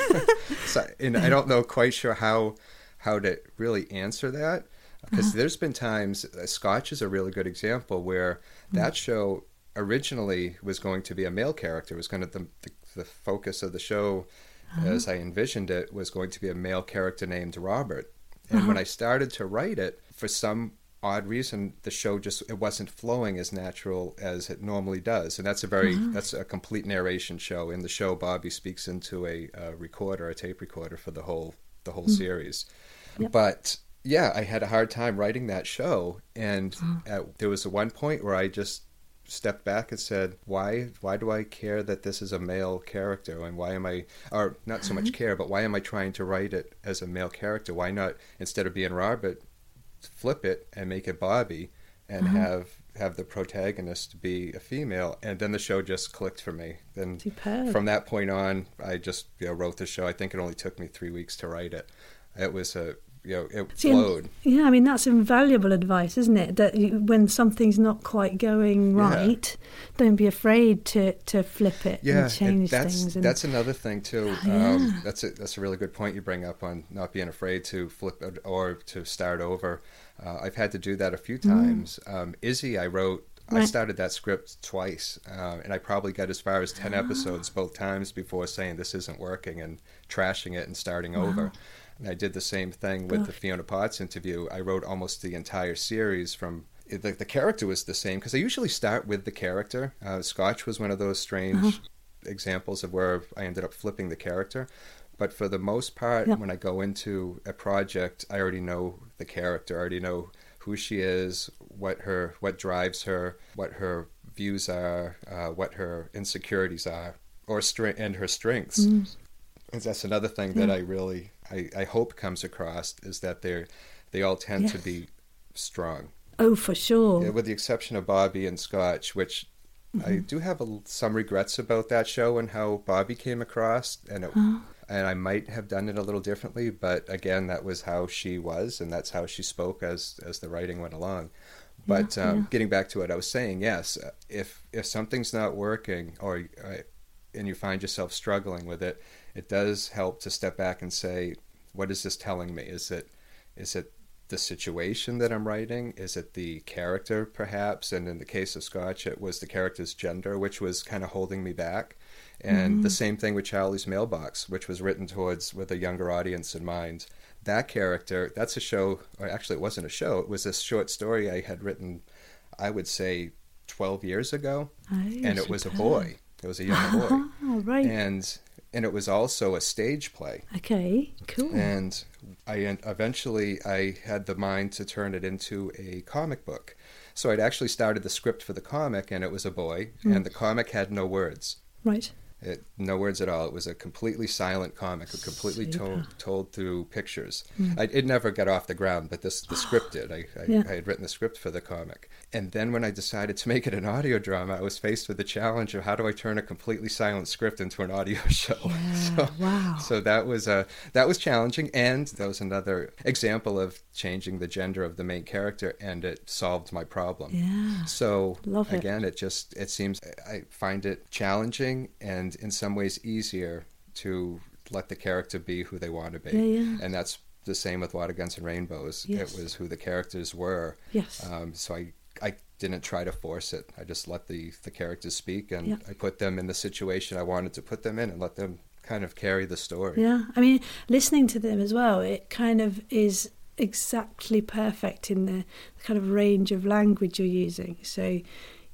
so, and I don't know quite sure how, how to really answer that. Because Uh-huh. there's been times, uh, Scotch is a really good example, where that show originally was going to be a male character. It was going to, the, the, the focus of the show, as I envisioned it, was going to be a male character named Robert. And when I started to write it, for some odd reason, the show just, it wasn't flowing as natural as it normally does. And that's a very, that's a complete narration show. In the show, Bobby speaks into a, a recorder, a tape recorder, for the whole, the whole series. Yep. But yeah, I had a hard time writing that show. And at, there was a one point where I just stepped back and said, why why do I care that this is a male character, and why am I, or not so much care, but why am I trying to write it as a male character? Why not, instead of being Robert, flip it and make it Bobby, and Uh-huh. have have the protagonist be a female? And then the show just clicked for me. Then Superb. from that point on, I just, you know, wrote the show. I think it only took me three weeks to write it. It was a, you know, it See, flowed. Yeah, I mean, that's invaluable advice, isn't it? That you, when something's not quite going Yeah. right, don't be afraid to, to flip it Yeah, and change it, that's things. And, that's another thing too. Yeah. Um, that's a that's a really good point you bring up on not being afraid to flip it or to start over. Uh, I've had to do that a few times. Um, Izzy, I wrote. I Right. started that script twice, uh, and I probably got as far as ten episodes both times before saying this isn't working and trashing it and starting over. And I did the same thing with the Gosh. Fiona Potts interview. I wrote almost the entire series from. The, the character was the same, because I usually start with the character. Uh, Scotch was one of those strange examples of where I ended up flipping the character. But for the most part, Yep. when I go into a project, I already know the character. I already know who she is, what her, what drives her, what her views are, uh, what her insecurities are, or stre- and her strengths. Mm. And that's another thing that I really, I, I hope comes across, is that they're, they all tend to Yes. be strong. Oh, for sure. Yeah, with the exception of Bobby and Scotch, which Mm-hmm. I do have a, some regrets about that show and how Bobby came across, and it, Oh. and I might have done it a little differently, but again, that was how she was, and that's how she spoke as as the writing went along. But Yeah, um, yeah. getting back to what I was saying, yes, if if something's not working, or uh, and you find yourself struggling with it, it does help to step back and say, what is this telling me? Is it is it the situation that I'm writing? Is it the character, perhaps? And in the case of Scotch, it was the character's gender, which was kind of holding me back. And the same thing with Charlie's Mailbox, which was written towards with a younger audience in mind. That character, that's a show, or actually it wasn't a show, it was a short story I had written, I would say, twelve years ago. Oh, And it was a superb. boy. It was a young boy. Oh, right. And and it was also a stage play. Okay, cool. And I eventually I had the mind to turn it into a comic book. So I'd actually started the script for the comic, and it was a boy, Mm. and the comic had no words. Right. It, no words at all. It was a completely silent comic, completely told told through pictures. I, it never got off the ground, but this the script did. I, I, Yeah. I had written the script for the comic. And then when I decided to make it an audio drama, I was faced with the challenge of how do I turn a completely silent script into an audio show. Yeah, so, wow. so that was a that was challenging, and that was another example of changing the gender of the main character, and it solved my problem. Yeah. So Love it. again, it just it seems I find it challenging and in some ways easier to let the character be who they want to be. Yeah, yeah. And that's the same with Water, Guns and Rainbows. Yes. It was who the characters were. Yes. Um, so I I didn't try to force it. I just let the the characters speak, and Yeah. I put them in the situation I wanted to put them in, and let them kind of carry the story. Yeah, I mean, listening to them as well, it kind of is exactly perfect in the kind of range of language you're using. So,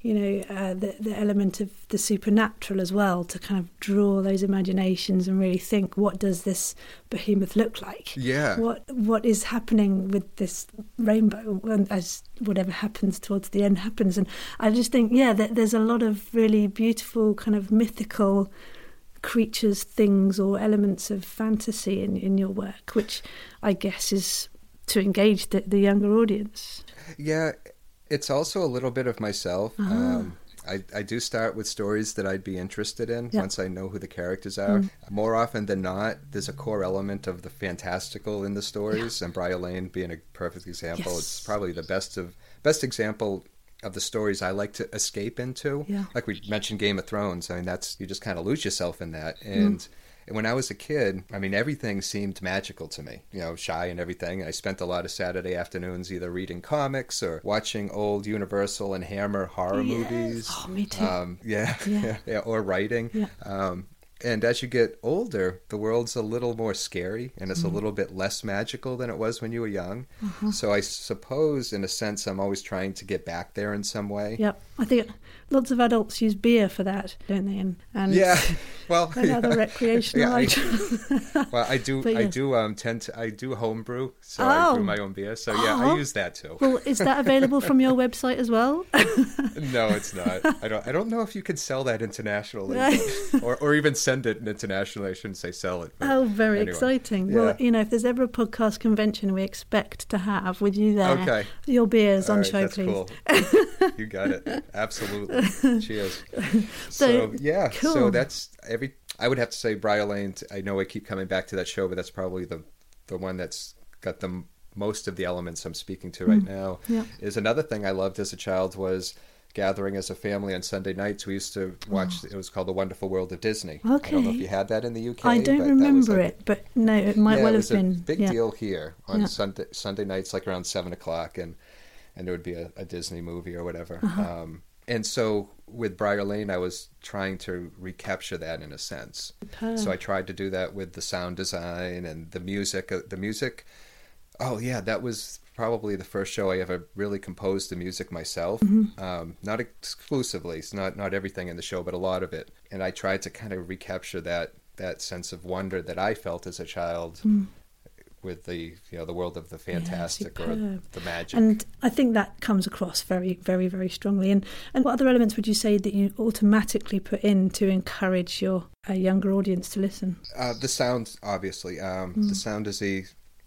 you know, uh, the, the element of the supernatural as well, to kind of draw those imaginations and really think, what does this behemoth look like? Yeah. What What is happening with this rainbow as whatever happens towards the end happens? And I just think, yeah, that there's a lot of really beautiful kind of mythical creatures, things or elements of fantasy in, in your work, which I guess is to engage the, the younger audience. Yeah, it's also a little bit of myself. Uh-huh. Um, I, I do start with stories that I'd be interested in yeah. once I know who the characters are. Mm. More often than not, there's a core element of the fantastical in the stories, yeah. and Bria Lane being a perfect example. Yes. It's probably the best of best example of the stories I like to escape into. Yeah. Like we mentioned Game of Thrones. I mean, that's, you just kind of lose yourself in that. And mm. And when I was a kid, I mean, everything seemed magical to me, you know, shy and everything. I spent a lot of Saturday afternoons either reading comics or watching old Universal and Hammer horror yes. movies. Oh, me too. Um, yeah, yeah. yeah, or writing. Yeah. Um, and as you get older, the world's a little more scary and it's mm. a little bit less magical than it was when you were young. Uh-huh. So I suppose, in a sense, I'm always trying to get back there in some way. Yep. I think lots of adults use beer for that, don't they? And, and yeah, well, and yeah. other recreational yeah, items. I, well, I do, But I yes. do um tend to, I do homebrew, so Oh. I brew my own beer. So yeah, Oh. I use that too. Well, is that available from your website as well? No, it's not. I don't. I don't know if you could sell that internationally, but- or or even send it internationally. I shouldn't say sell it. But Oh, very anyway. exciting. Yeah. Well, you know, if there's ever a podcast convention we expect to have with you there, Okay. your beers All on right, show, that's please. cool. You got it. Absolutely. Cheers. So, So yeah, so cool. that's every. I would have to say Bria Lane. I know I keep coming back to that show, but that's probably the the one that's got the m- most of the elements I'm speaking to right now. Yeah. Is another thing I loved as a child was gathering as a family on Sunday nights. We used to watch. It was called The Wonderful World of Disney. I don't know Okay. if you had that in the U K. I don't but that was remember like- it, but no, it might yeah, well it have was been. a big yeah. deal here on Yeah. Sunday Sunday nights, like around seven o'clock, and and there would be a, a Disney movie or whatever. Uh-huh. Um, and so with Bria Lane, I was trying to recapture that in a sense. Superb. So I tried to do that with the sound design and the music. Uh, the music. Oh yeah, that was probably the first show I ever really composed the music myself. Mm-hmm. Um, not exclusively, it's not not everything in the show, but a lot of it. And I tried to kind of recapture that that sense of wonder that I felt as a child. Mm. With the you know the world of the fantastic or superb. the magic. And I think that comes across very, very, very strongly. And and what other elements would you say that you automatically put in to encourage your uh, younger audience to listen? Uh, the sound, obviously. Um, Mm. The sound is a.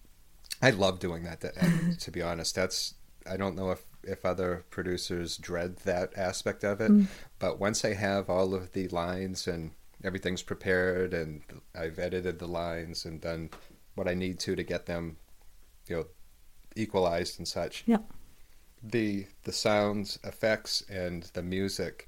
I love doing that. that uh, to be honest, that's. I don't know if if other producers dread that aspect of it, Mm. but once I have all of the lines and everything's prepared and I've edited the lines and done what I need to to get them, you know, equalized and such. Yeah. The the sounds, effects, and the music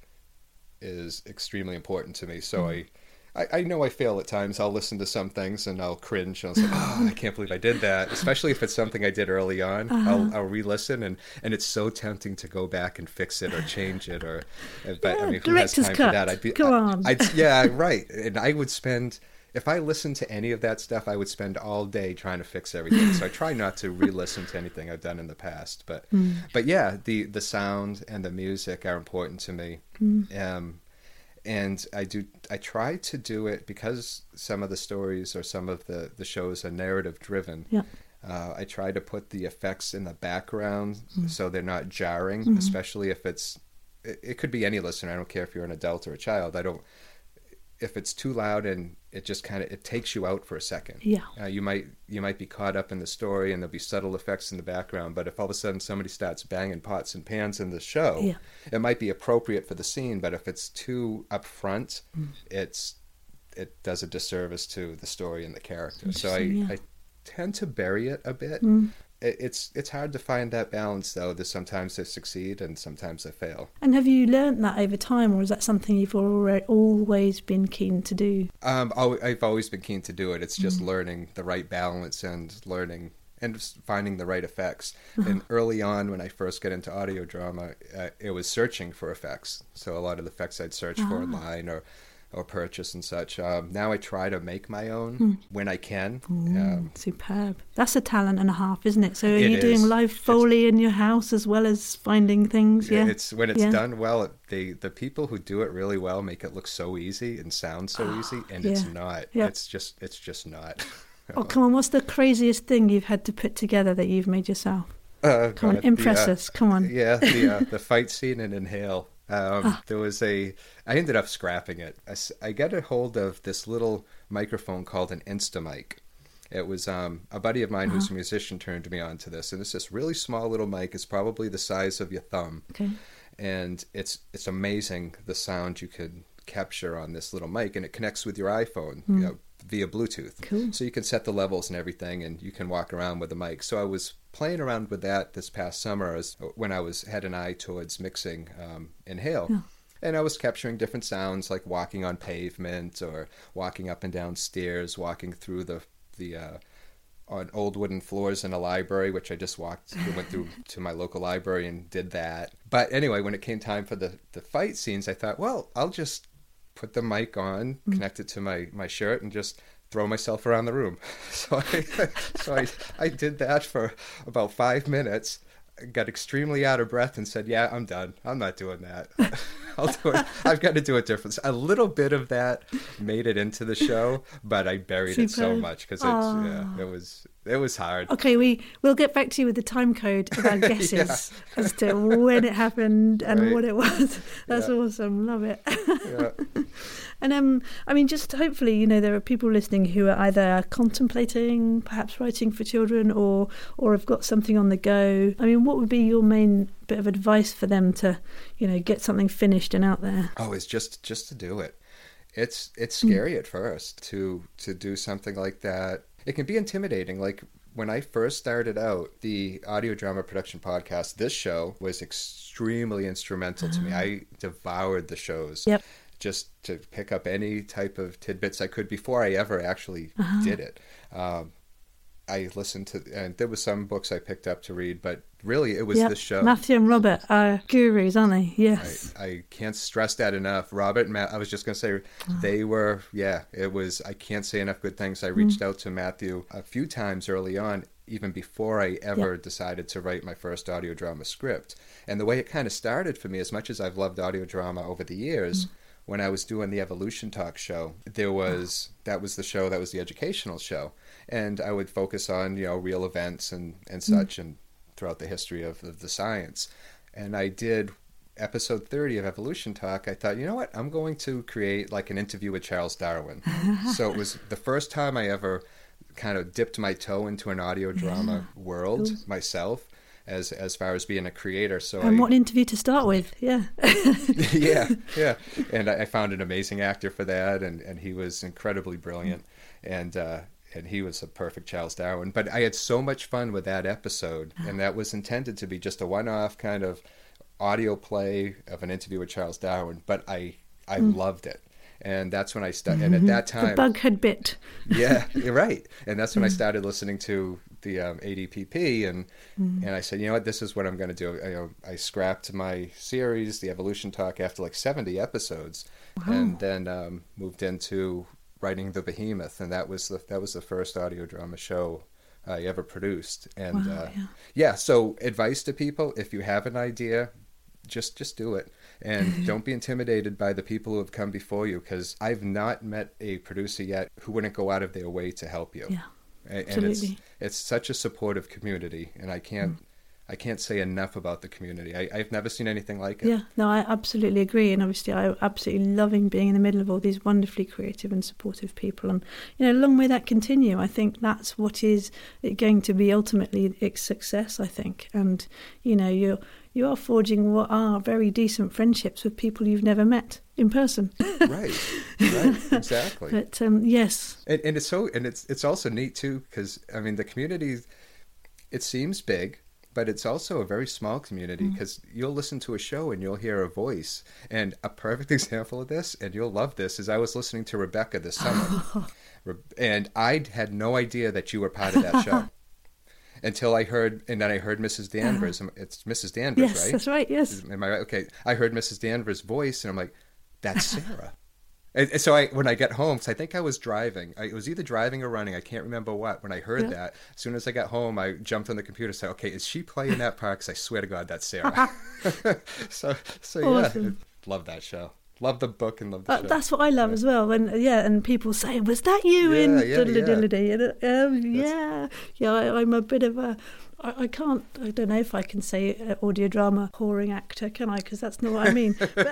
is extremely important to me. So Mm. I, I, I know I fail at times. I'll listen to some things and I'll cringe. I'll say, "Oh, I can't believe I did that." Especially if it's something I did early on. Uh-huh. I'll I'll re-listen and, and it's so tempting to go back and fix it or change it or. But Yeah, I mean, who has director's time cut. for that? I'd be. Go I, on. I'd, yeah, right. And I would spend. If I listened to any of that stuff, I would spend all day trying to fix everything. So I try not to re-listen to anything I've done in the past. But Mm. but yeah, the, the sound and the music are important to me. Mm. Um, and I do I try to do it because some of the stories or some of the, the shows are narrative driven. Yeah. Uh, I try to put the effects in the background Mm. so they're not jarring, Mhm. especially if it's it, it could be any listener. I don't care if you're an adult or a child. I don't if it's too loud and it just kind of it takes you out for a second. Yeah. Uh, you might you might be caught up in the story and there'll be subtle effects in the background, but if all of a sudden somebody starts banging pots and pans in the show, Yeah. it might be appropriate for the scene, but if it's too upfront, Mm. it's it does a disservice to the story and the character. So I, Interesting, yeah. I tend to bury it a bit. Mm. It, it's it's hard to find that balance though. There's sometimes I succeed and sometimes I fail. And have you learnt that over time, or is that something you've already, always been keen to do? Um, al- I've always been keen to do it. It's just Mm. learning the right balance and learning and just finding the right effects. Uh-huh. And early on, when I first got into audio drama, uh, it was searching for effects. So a lot of the effects I'd search for Ah. online, or or purchase and such. Um, now I try to make my own Mm. when I can. Ooh, Um, superb. That's a talent and a half, isn't it? So are It you doing is. live Foley in your house as well as finding things? Yeah. It's when it's Yeah. done well. It, they the people who do it really well make it look so easy and sound so easy, and it's yeah. not. Yeah. It's just it's just not. Oh, come on. What's the craziest thing you've had to put together that you've made yourself? Uh, Come on, God, impress the, uh, us. Come on. Yeah, the uh, the fight scene in Inhale. Um, Ah. There was a. I ended up scrapping it. I, s- I got a hold of this little microphone called an Instamic. It was um, a buddy of mine who's a musician turned me on to this, and it's this really small little mic. It's probably the size of your thumb, Okay. and it's it's amazing the sound you could capture on this little mic, and it connects with your iPhone, you know, via Bluetooth. Cool. So you can set the levels and everything, and you can walk around with the mic. So I was playing around with that this past summer as, when I was had an eye towards mixing um, Inhale. Yeah. And I was capturing different sounds like walking on pavement or walking up and down stairs, walking through the the uh, on old wooden floors in a library, which I just walked, went through to my local library and did that. But anyway, when it came time for the, the fight scenes, I thought, well, I'll just put the mic on, connect it to my, my shirt, and just throw myself around the room. So I, so I, I did that for about five minutes, got extremely out of breath and said, yeah, I'm done. I'm not doing that. I'll do it. I've got to do it different. A little bit of that made it into the show, but I buried it so Superb. much because it's, yeah, it was, it was hard. Okay, we, we'll get back to you with the time code of our guesses as to when it happened and Right. what it was. That's Yeah. awesome. Love it. Yeah. And um, I mean, just hopefully, you know, there are people listening who are either contemplating perhaps writing for children or or have got something on the go. I mean, what would be your main bit of advice for them to, you know, get something finished and out there? Oh, it's just just to do it. It's it's scary at first to to do something like that. It can be intimidating. Like when I first started out, the audio drama production podcast, this show was extremely instrumental to me. I devoured the shows. Yep. Just to pick up any type of tidbits I could before I ever actually did it. Um, I listened to, and there was some books I picked up to read, but really it was Yep. the show. Matthew and Robert are gurus, aren't they? Yes. I, I can't stress that enough. Robert and Matt, I was just going to say, they were, yeah, it was, I can't say enough good things. I reached out to Matthew a few times early on, even before I ever Yep. decided to write my first audio drama script. And the way it kind of started for me, as much as I've loved audio drama over the years, when I was doing the Evolution Talk show, there was, that was the show, that was the educational show. And I would focus on, you know, real events and, and such, and throughout the history of, of the science. And I did episode thirty of Evolution Talk. I thought, you know what, I'm going to create like an interview with Charles Darwin. So it was the first time I ever kind of dipped my toe into an audio drama world myself, as as far as being a creator. So And I, what an interview to start with. Yeah. yeah, yeah. And I, I found an amazing actor for that, and, and he was incredibly brilliant. And uh, and he was a perfect Charles Darwin. But I had so much fun with that episode, and that was intended to be just a one-off kind of audio play of an interview with Charles Darwin. But I I loved it. And that's when I started. And at that time, The bug had bit. yeah, you're right. And that's when I started listening to the um, A D P P, and and I said, you know what, this is what I'm going to do. I, you know, I scrapped my series, the Evolution Talk, after like seventy episodes, and then um, moved into writing The Behemoth, and that was the that was the first audio drama show I ever produced. And Wow, uh, yeah. yeah, so advice to people: if you have an idea, just just do it, and don't be intimidated by the people who have come before you, because I've not met a producer yet who wouldn't go out of their way to help you. Yeah. And, and it's Absolutely. it's such a supportive community, and I can't I can't say enough about the community. I, I've never seen anything like it. Yeah, no, I absolutely agree. And obviously, I'm absolutely loving being in the middle of all these wonderfully creative and supportive people. And, you know, long may that continue. I think that's what is going to be ultimately its success, I think. And, you know, you're, you are forging what are very decent friendships with people you've never met in person. Right, right, exactly. But, um, yes. And, and it's so, and it's it's also neat too, because I mean the community, it seems big, but it's also a very small community, because you'll listen to a show and you'll hear a voice. And a perfect example of this, and you'll love this, is I was listening to Rebecca this summer, Re- and I had no idea that you were part of that show until I heard, and then I heard Missus Danvers. It's Missus Danvers, Yes, right? that's right, yes. Am I right? Okay, I heard Missus Danvers' voice, and I'm like, that's Sarah. And, and so I, when I get home, because I think I was driving, I, it was either driving or running. I can't remember what. When I heard yeah. that, as soon as I got home, I jumped on the computer and said, okay, is she playing that part? Because I swear to God, that's Sarah. so, so awesome. yeah, love that show. Love the book and love the uh, show. That's what I love yeah. as well. And yeah, and people say, "Was that you yeah, in?" Yeah, diddly-diddly-dee? And, um, yeah, yeah. I, I'm a bit of a. I, I can't. I don't know if I can say uh, audio drama whoring actor, can I? Because that's not what I mean. But,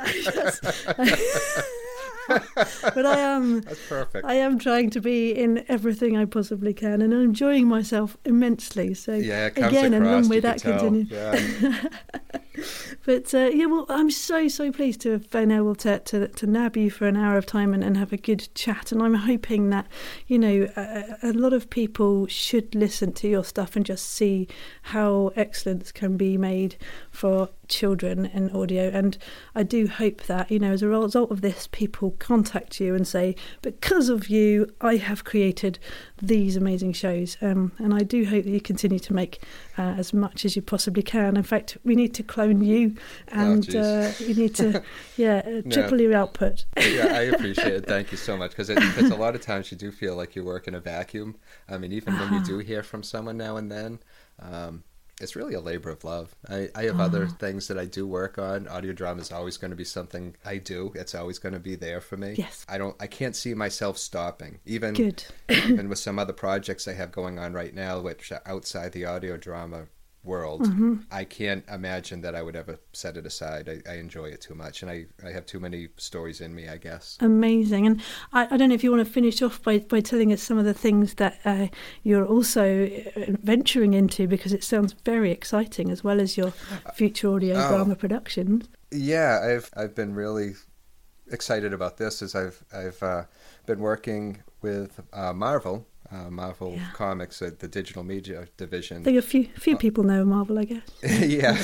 but I am. That's perfect. I am trying to be in everything I possibly can, and I'm enjoying myself immensely. So yeah, it comes again, across, and long may you that can continue. Yeah. But uh, yeah, well, I'm so so pleased to have been able to to, to nab you for an hour of time and, and have a good chat. And I'm hoping that, you know, a, a lot of people should listen to your stuff and just see how excellence can be made for children in audio. And I do hope that, you know, as a result of this, people contact you and say, because of you, I have created these amazing shows. Um, and I do hope that you continue to make uh, as much as you possibly can. In fact, we need to clone you, and oh, uh, you need to, yeah, uh, triple no. your output. Yeah, I appreciate it. Thank you so much. Because because a lot of times you do feel like you work in a vacuum. I mean, even when you do hear from someone now and then, um, it's really a labor of love. I, I have oh. other things that I do work on. Audio drama is always going to be something I do. It's always going to be there for me. Yes. I don't. I can't see myself stopping. Even Good. even with some other projects I have going on right now, which are outside the audio drama world, mm-hmm. I can't imagine that I would ever set it aside. I, I enjoy it too much, and I, I have too many stories in me, I guess. Amazing. And I, I don't know if you want to finish off by, by telling us some of the things that uh, you're also venturing into, because it sounds very exciting, as well as your future audio uh, drama oh, productions. Yeah, I've I've been really excited about this, as I've I've uh, been working with uh, Marvel. Uh, Marvel yeah. Comics at the digital media division. I think a few few people know Marvel, I guess. yeah.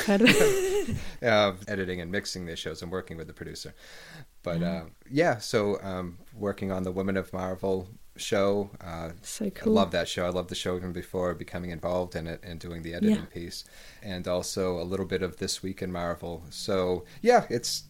uh, editing and mixing their shows and working with the producer. But yeah, uh, yeah so um, working on the Women of Marvel show. Uh, so cool. I love that show. I love the show even before becoming involved in it and doing the editing yeah. piece. And also a little bit of This Week in Marvel. So yeah, it's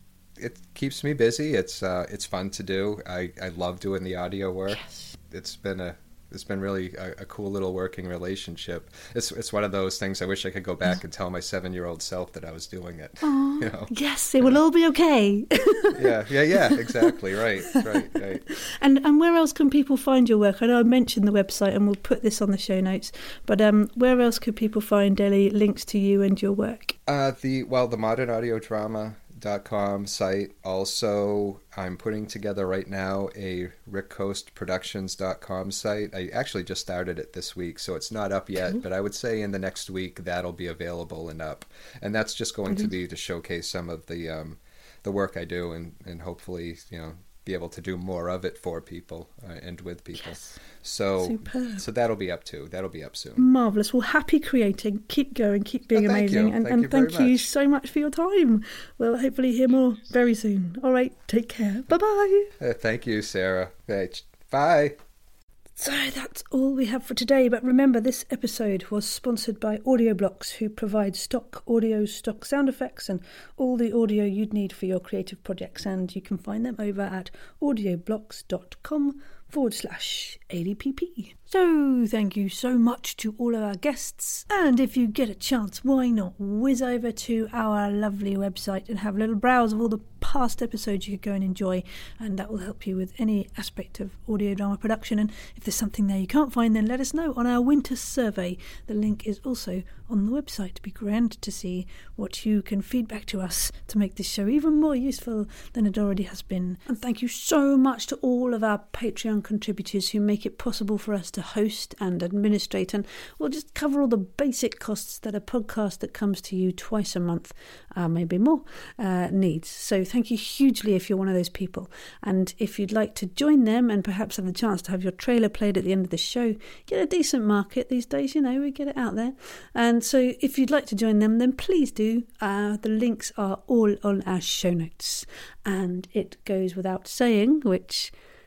it keeps me busy. It's uh, it's fun to do. I, I love doing the audio work. Yes. It's been a It's been really a, a cool little working relationship. It's it's one of those things I wish I could go back and tell my seven-year-old self that I was doing it. Aww, you know? Yes, it will all be okay. yeah, yeah, yeah, exactly. Right, right, right. And and where else can people find your work? I know I mentioned the website, and we'll put this on the show notes. But um, where else could people find any links to you and your work? Uh, the well, the Modern Audio Drama dot com site. Also, I'm putting together right now a rick coast productions dot com site. I actually just started it this week, so it's not up yet, cool. but I would say in the next week that'll be available and up. And that's just going mm-hmm. to be to showcase some of the um, the work I do, and, and hopefully, you know, be able to do more of it for people uh, and with people. Yes. So Superb. So that'll be up too. That'll be up soon. Marvellous. Well, happy creating. Keep going. Keep being oh, thank amazing. You. And thank and you thank very you much. so much for your time. We'll hopefully hear more very soon. All right. Take care. Bye-bye. Uh, thank you, Sarah. Right. Bye. So that's all we have for today. But remember, this episode was sponsored by AudioBlocks, who provide stock audio, stock sound effects, and all the audio you'd need for your creative projects. And you can find them over at audioblocks.com forward slash ADPP. So thank you so much to all of our guests. And if you get a chance, why not whiz over to our lovely website and have a little browse of all the past episodes you could go and enjoy, and that will help you with any aspect of audio drama production. And if there's something there you can't find, then let us know on our winter survey. The link is also on the website. It'd be grand to see what you can feedback to us to make this show even more useful than it already has been. And thank you so much to all of our Patreon contributors who make it possible for us to host and administrate and we'll just cover all the basic costs that a podcast that comes to you twice a month, uh, maybe more, uh, needs. So thank you hugely if you're one of those people. And if you'd like to join them and perhaps have the chance to have your trailer played at the end of the show, get a decent market these days, you know, we get it out there. And so if you'd like to join them, then please do. Uh, the links are all on our show notes. And it goes without saying, which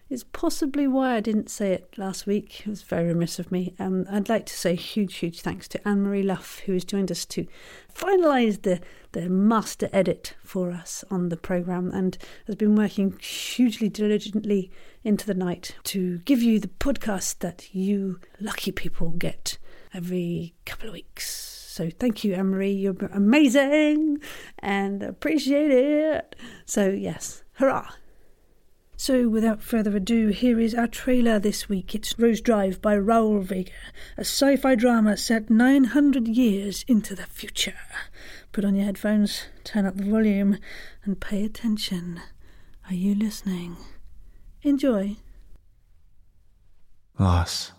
It's possibly why I didn't say it last week. It was very remiss of me. Um, I'd like to say huge, huge thanks to Anne-Marie Luff, who has joined us to finalise the, the master edit for us on the programme and has been working hugely diligently into the night to give you the podcast that you lucky people get every couple of weeks. So thank you, Anne-Marie. You're amazing and appreciate it. So yes, hurrah. So, without further ado, here is our trailer this week. It's Rose Drive by Raoul Vega, a sci-fi drama set nine hundred years into the future. Put on your headphones, turn up the volume, and pay attention. Are you listening? Enjoy. Loss.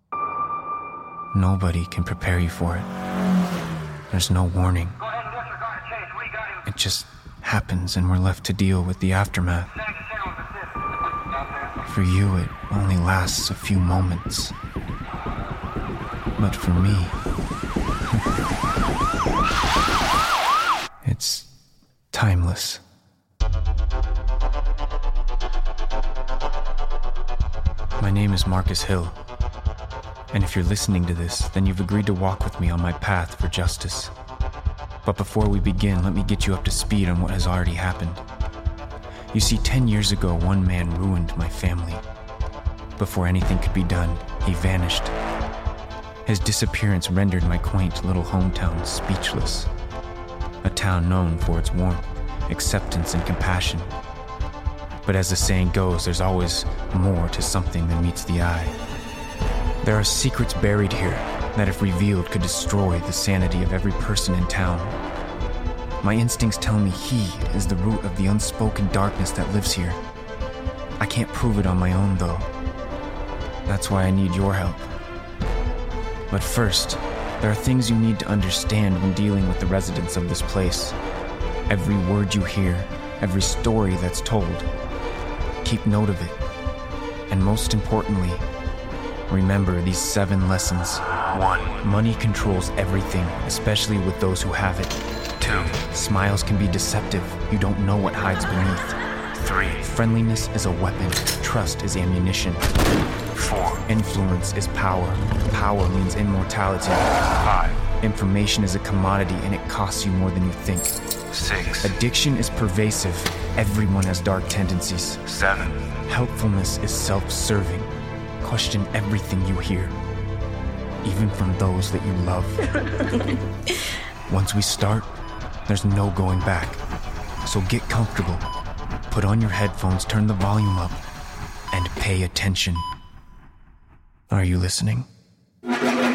Nobody can prepare you for it. There's no warning. It just happens and we're left to deal with the aftermath. For you, it only lasts a few moments. But for me, it's timeless. My name is Marcus Hill, and if you're listening to this, then you've agreed to walk with me on my path for justice. But before we begin, let me get you up to speed on what has already happened. You see, ten years ago, one man ruined my family. Before anything could be done, he vanished. His disappearance rendered my quaint little hometown speechless. A town known for its warmth, acceptance, and compassion. But as the saying goes, there's always more to something than meets the eye. There are secrets buried here that, if revealed, could destroy the sanity of every person in town. My instincts tell me he is the root of the unspoken darkness that lives here. I can't prove it on my own, though. That's why I need your help. But first, there are things you need to understand when dealing with the residents of this place. Every word you hear, every story that's told. Keep note of it. And most importantly, remember these seven lessons. One, money controls everything, especially with those who have it. Two, smiles can be deceptive. You don't know what hides beneath. Three, friendliness is a weapon. Trust is ammunition. Four, influence is power. Power means immortality. Five, information is a commodity and it costs you more than you think. Six, addiction is pervasive. Everyone has dark tendencies. Seven, helpfulness is self-serving. Question everything you hear, even from those that you love. Once we start, there's no going back. So get comfortable, put on your headphones, turn the volume up, and pay attention. Are you listening?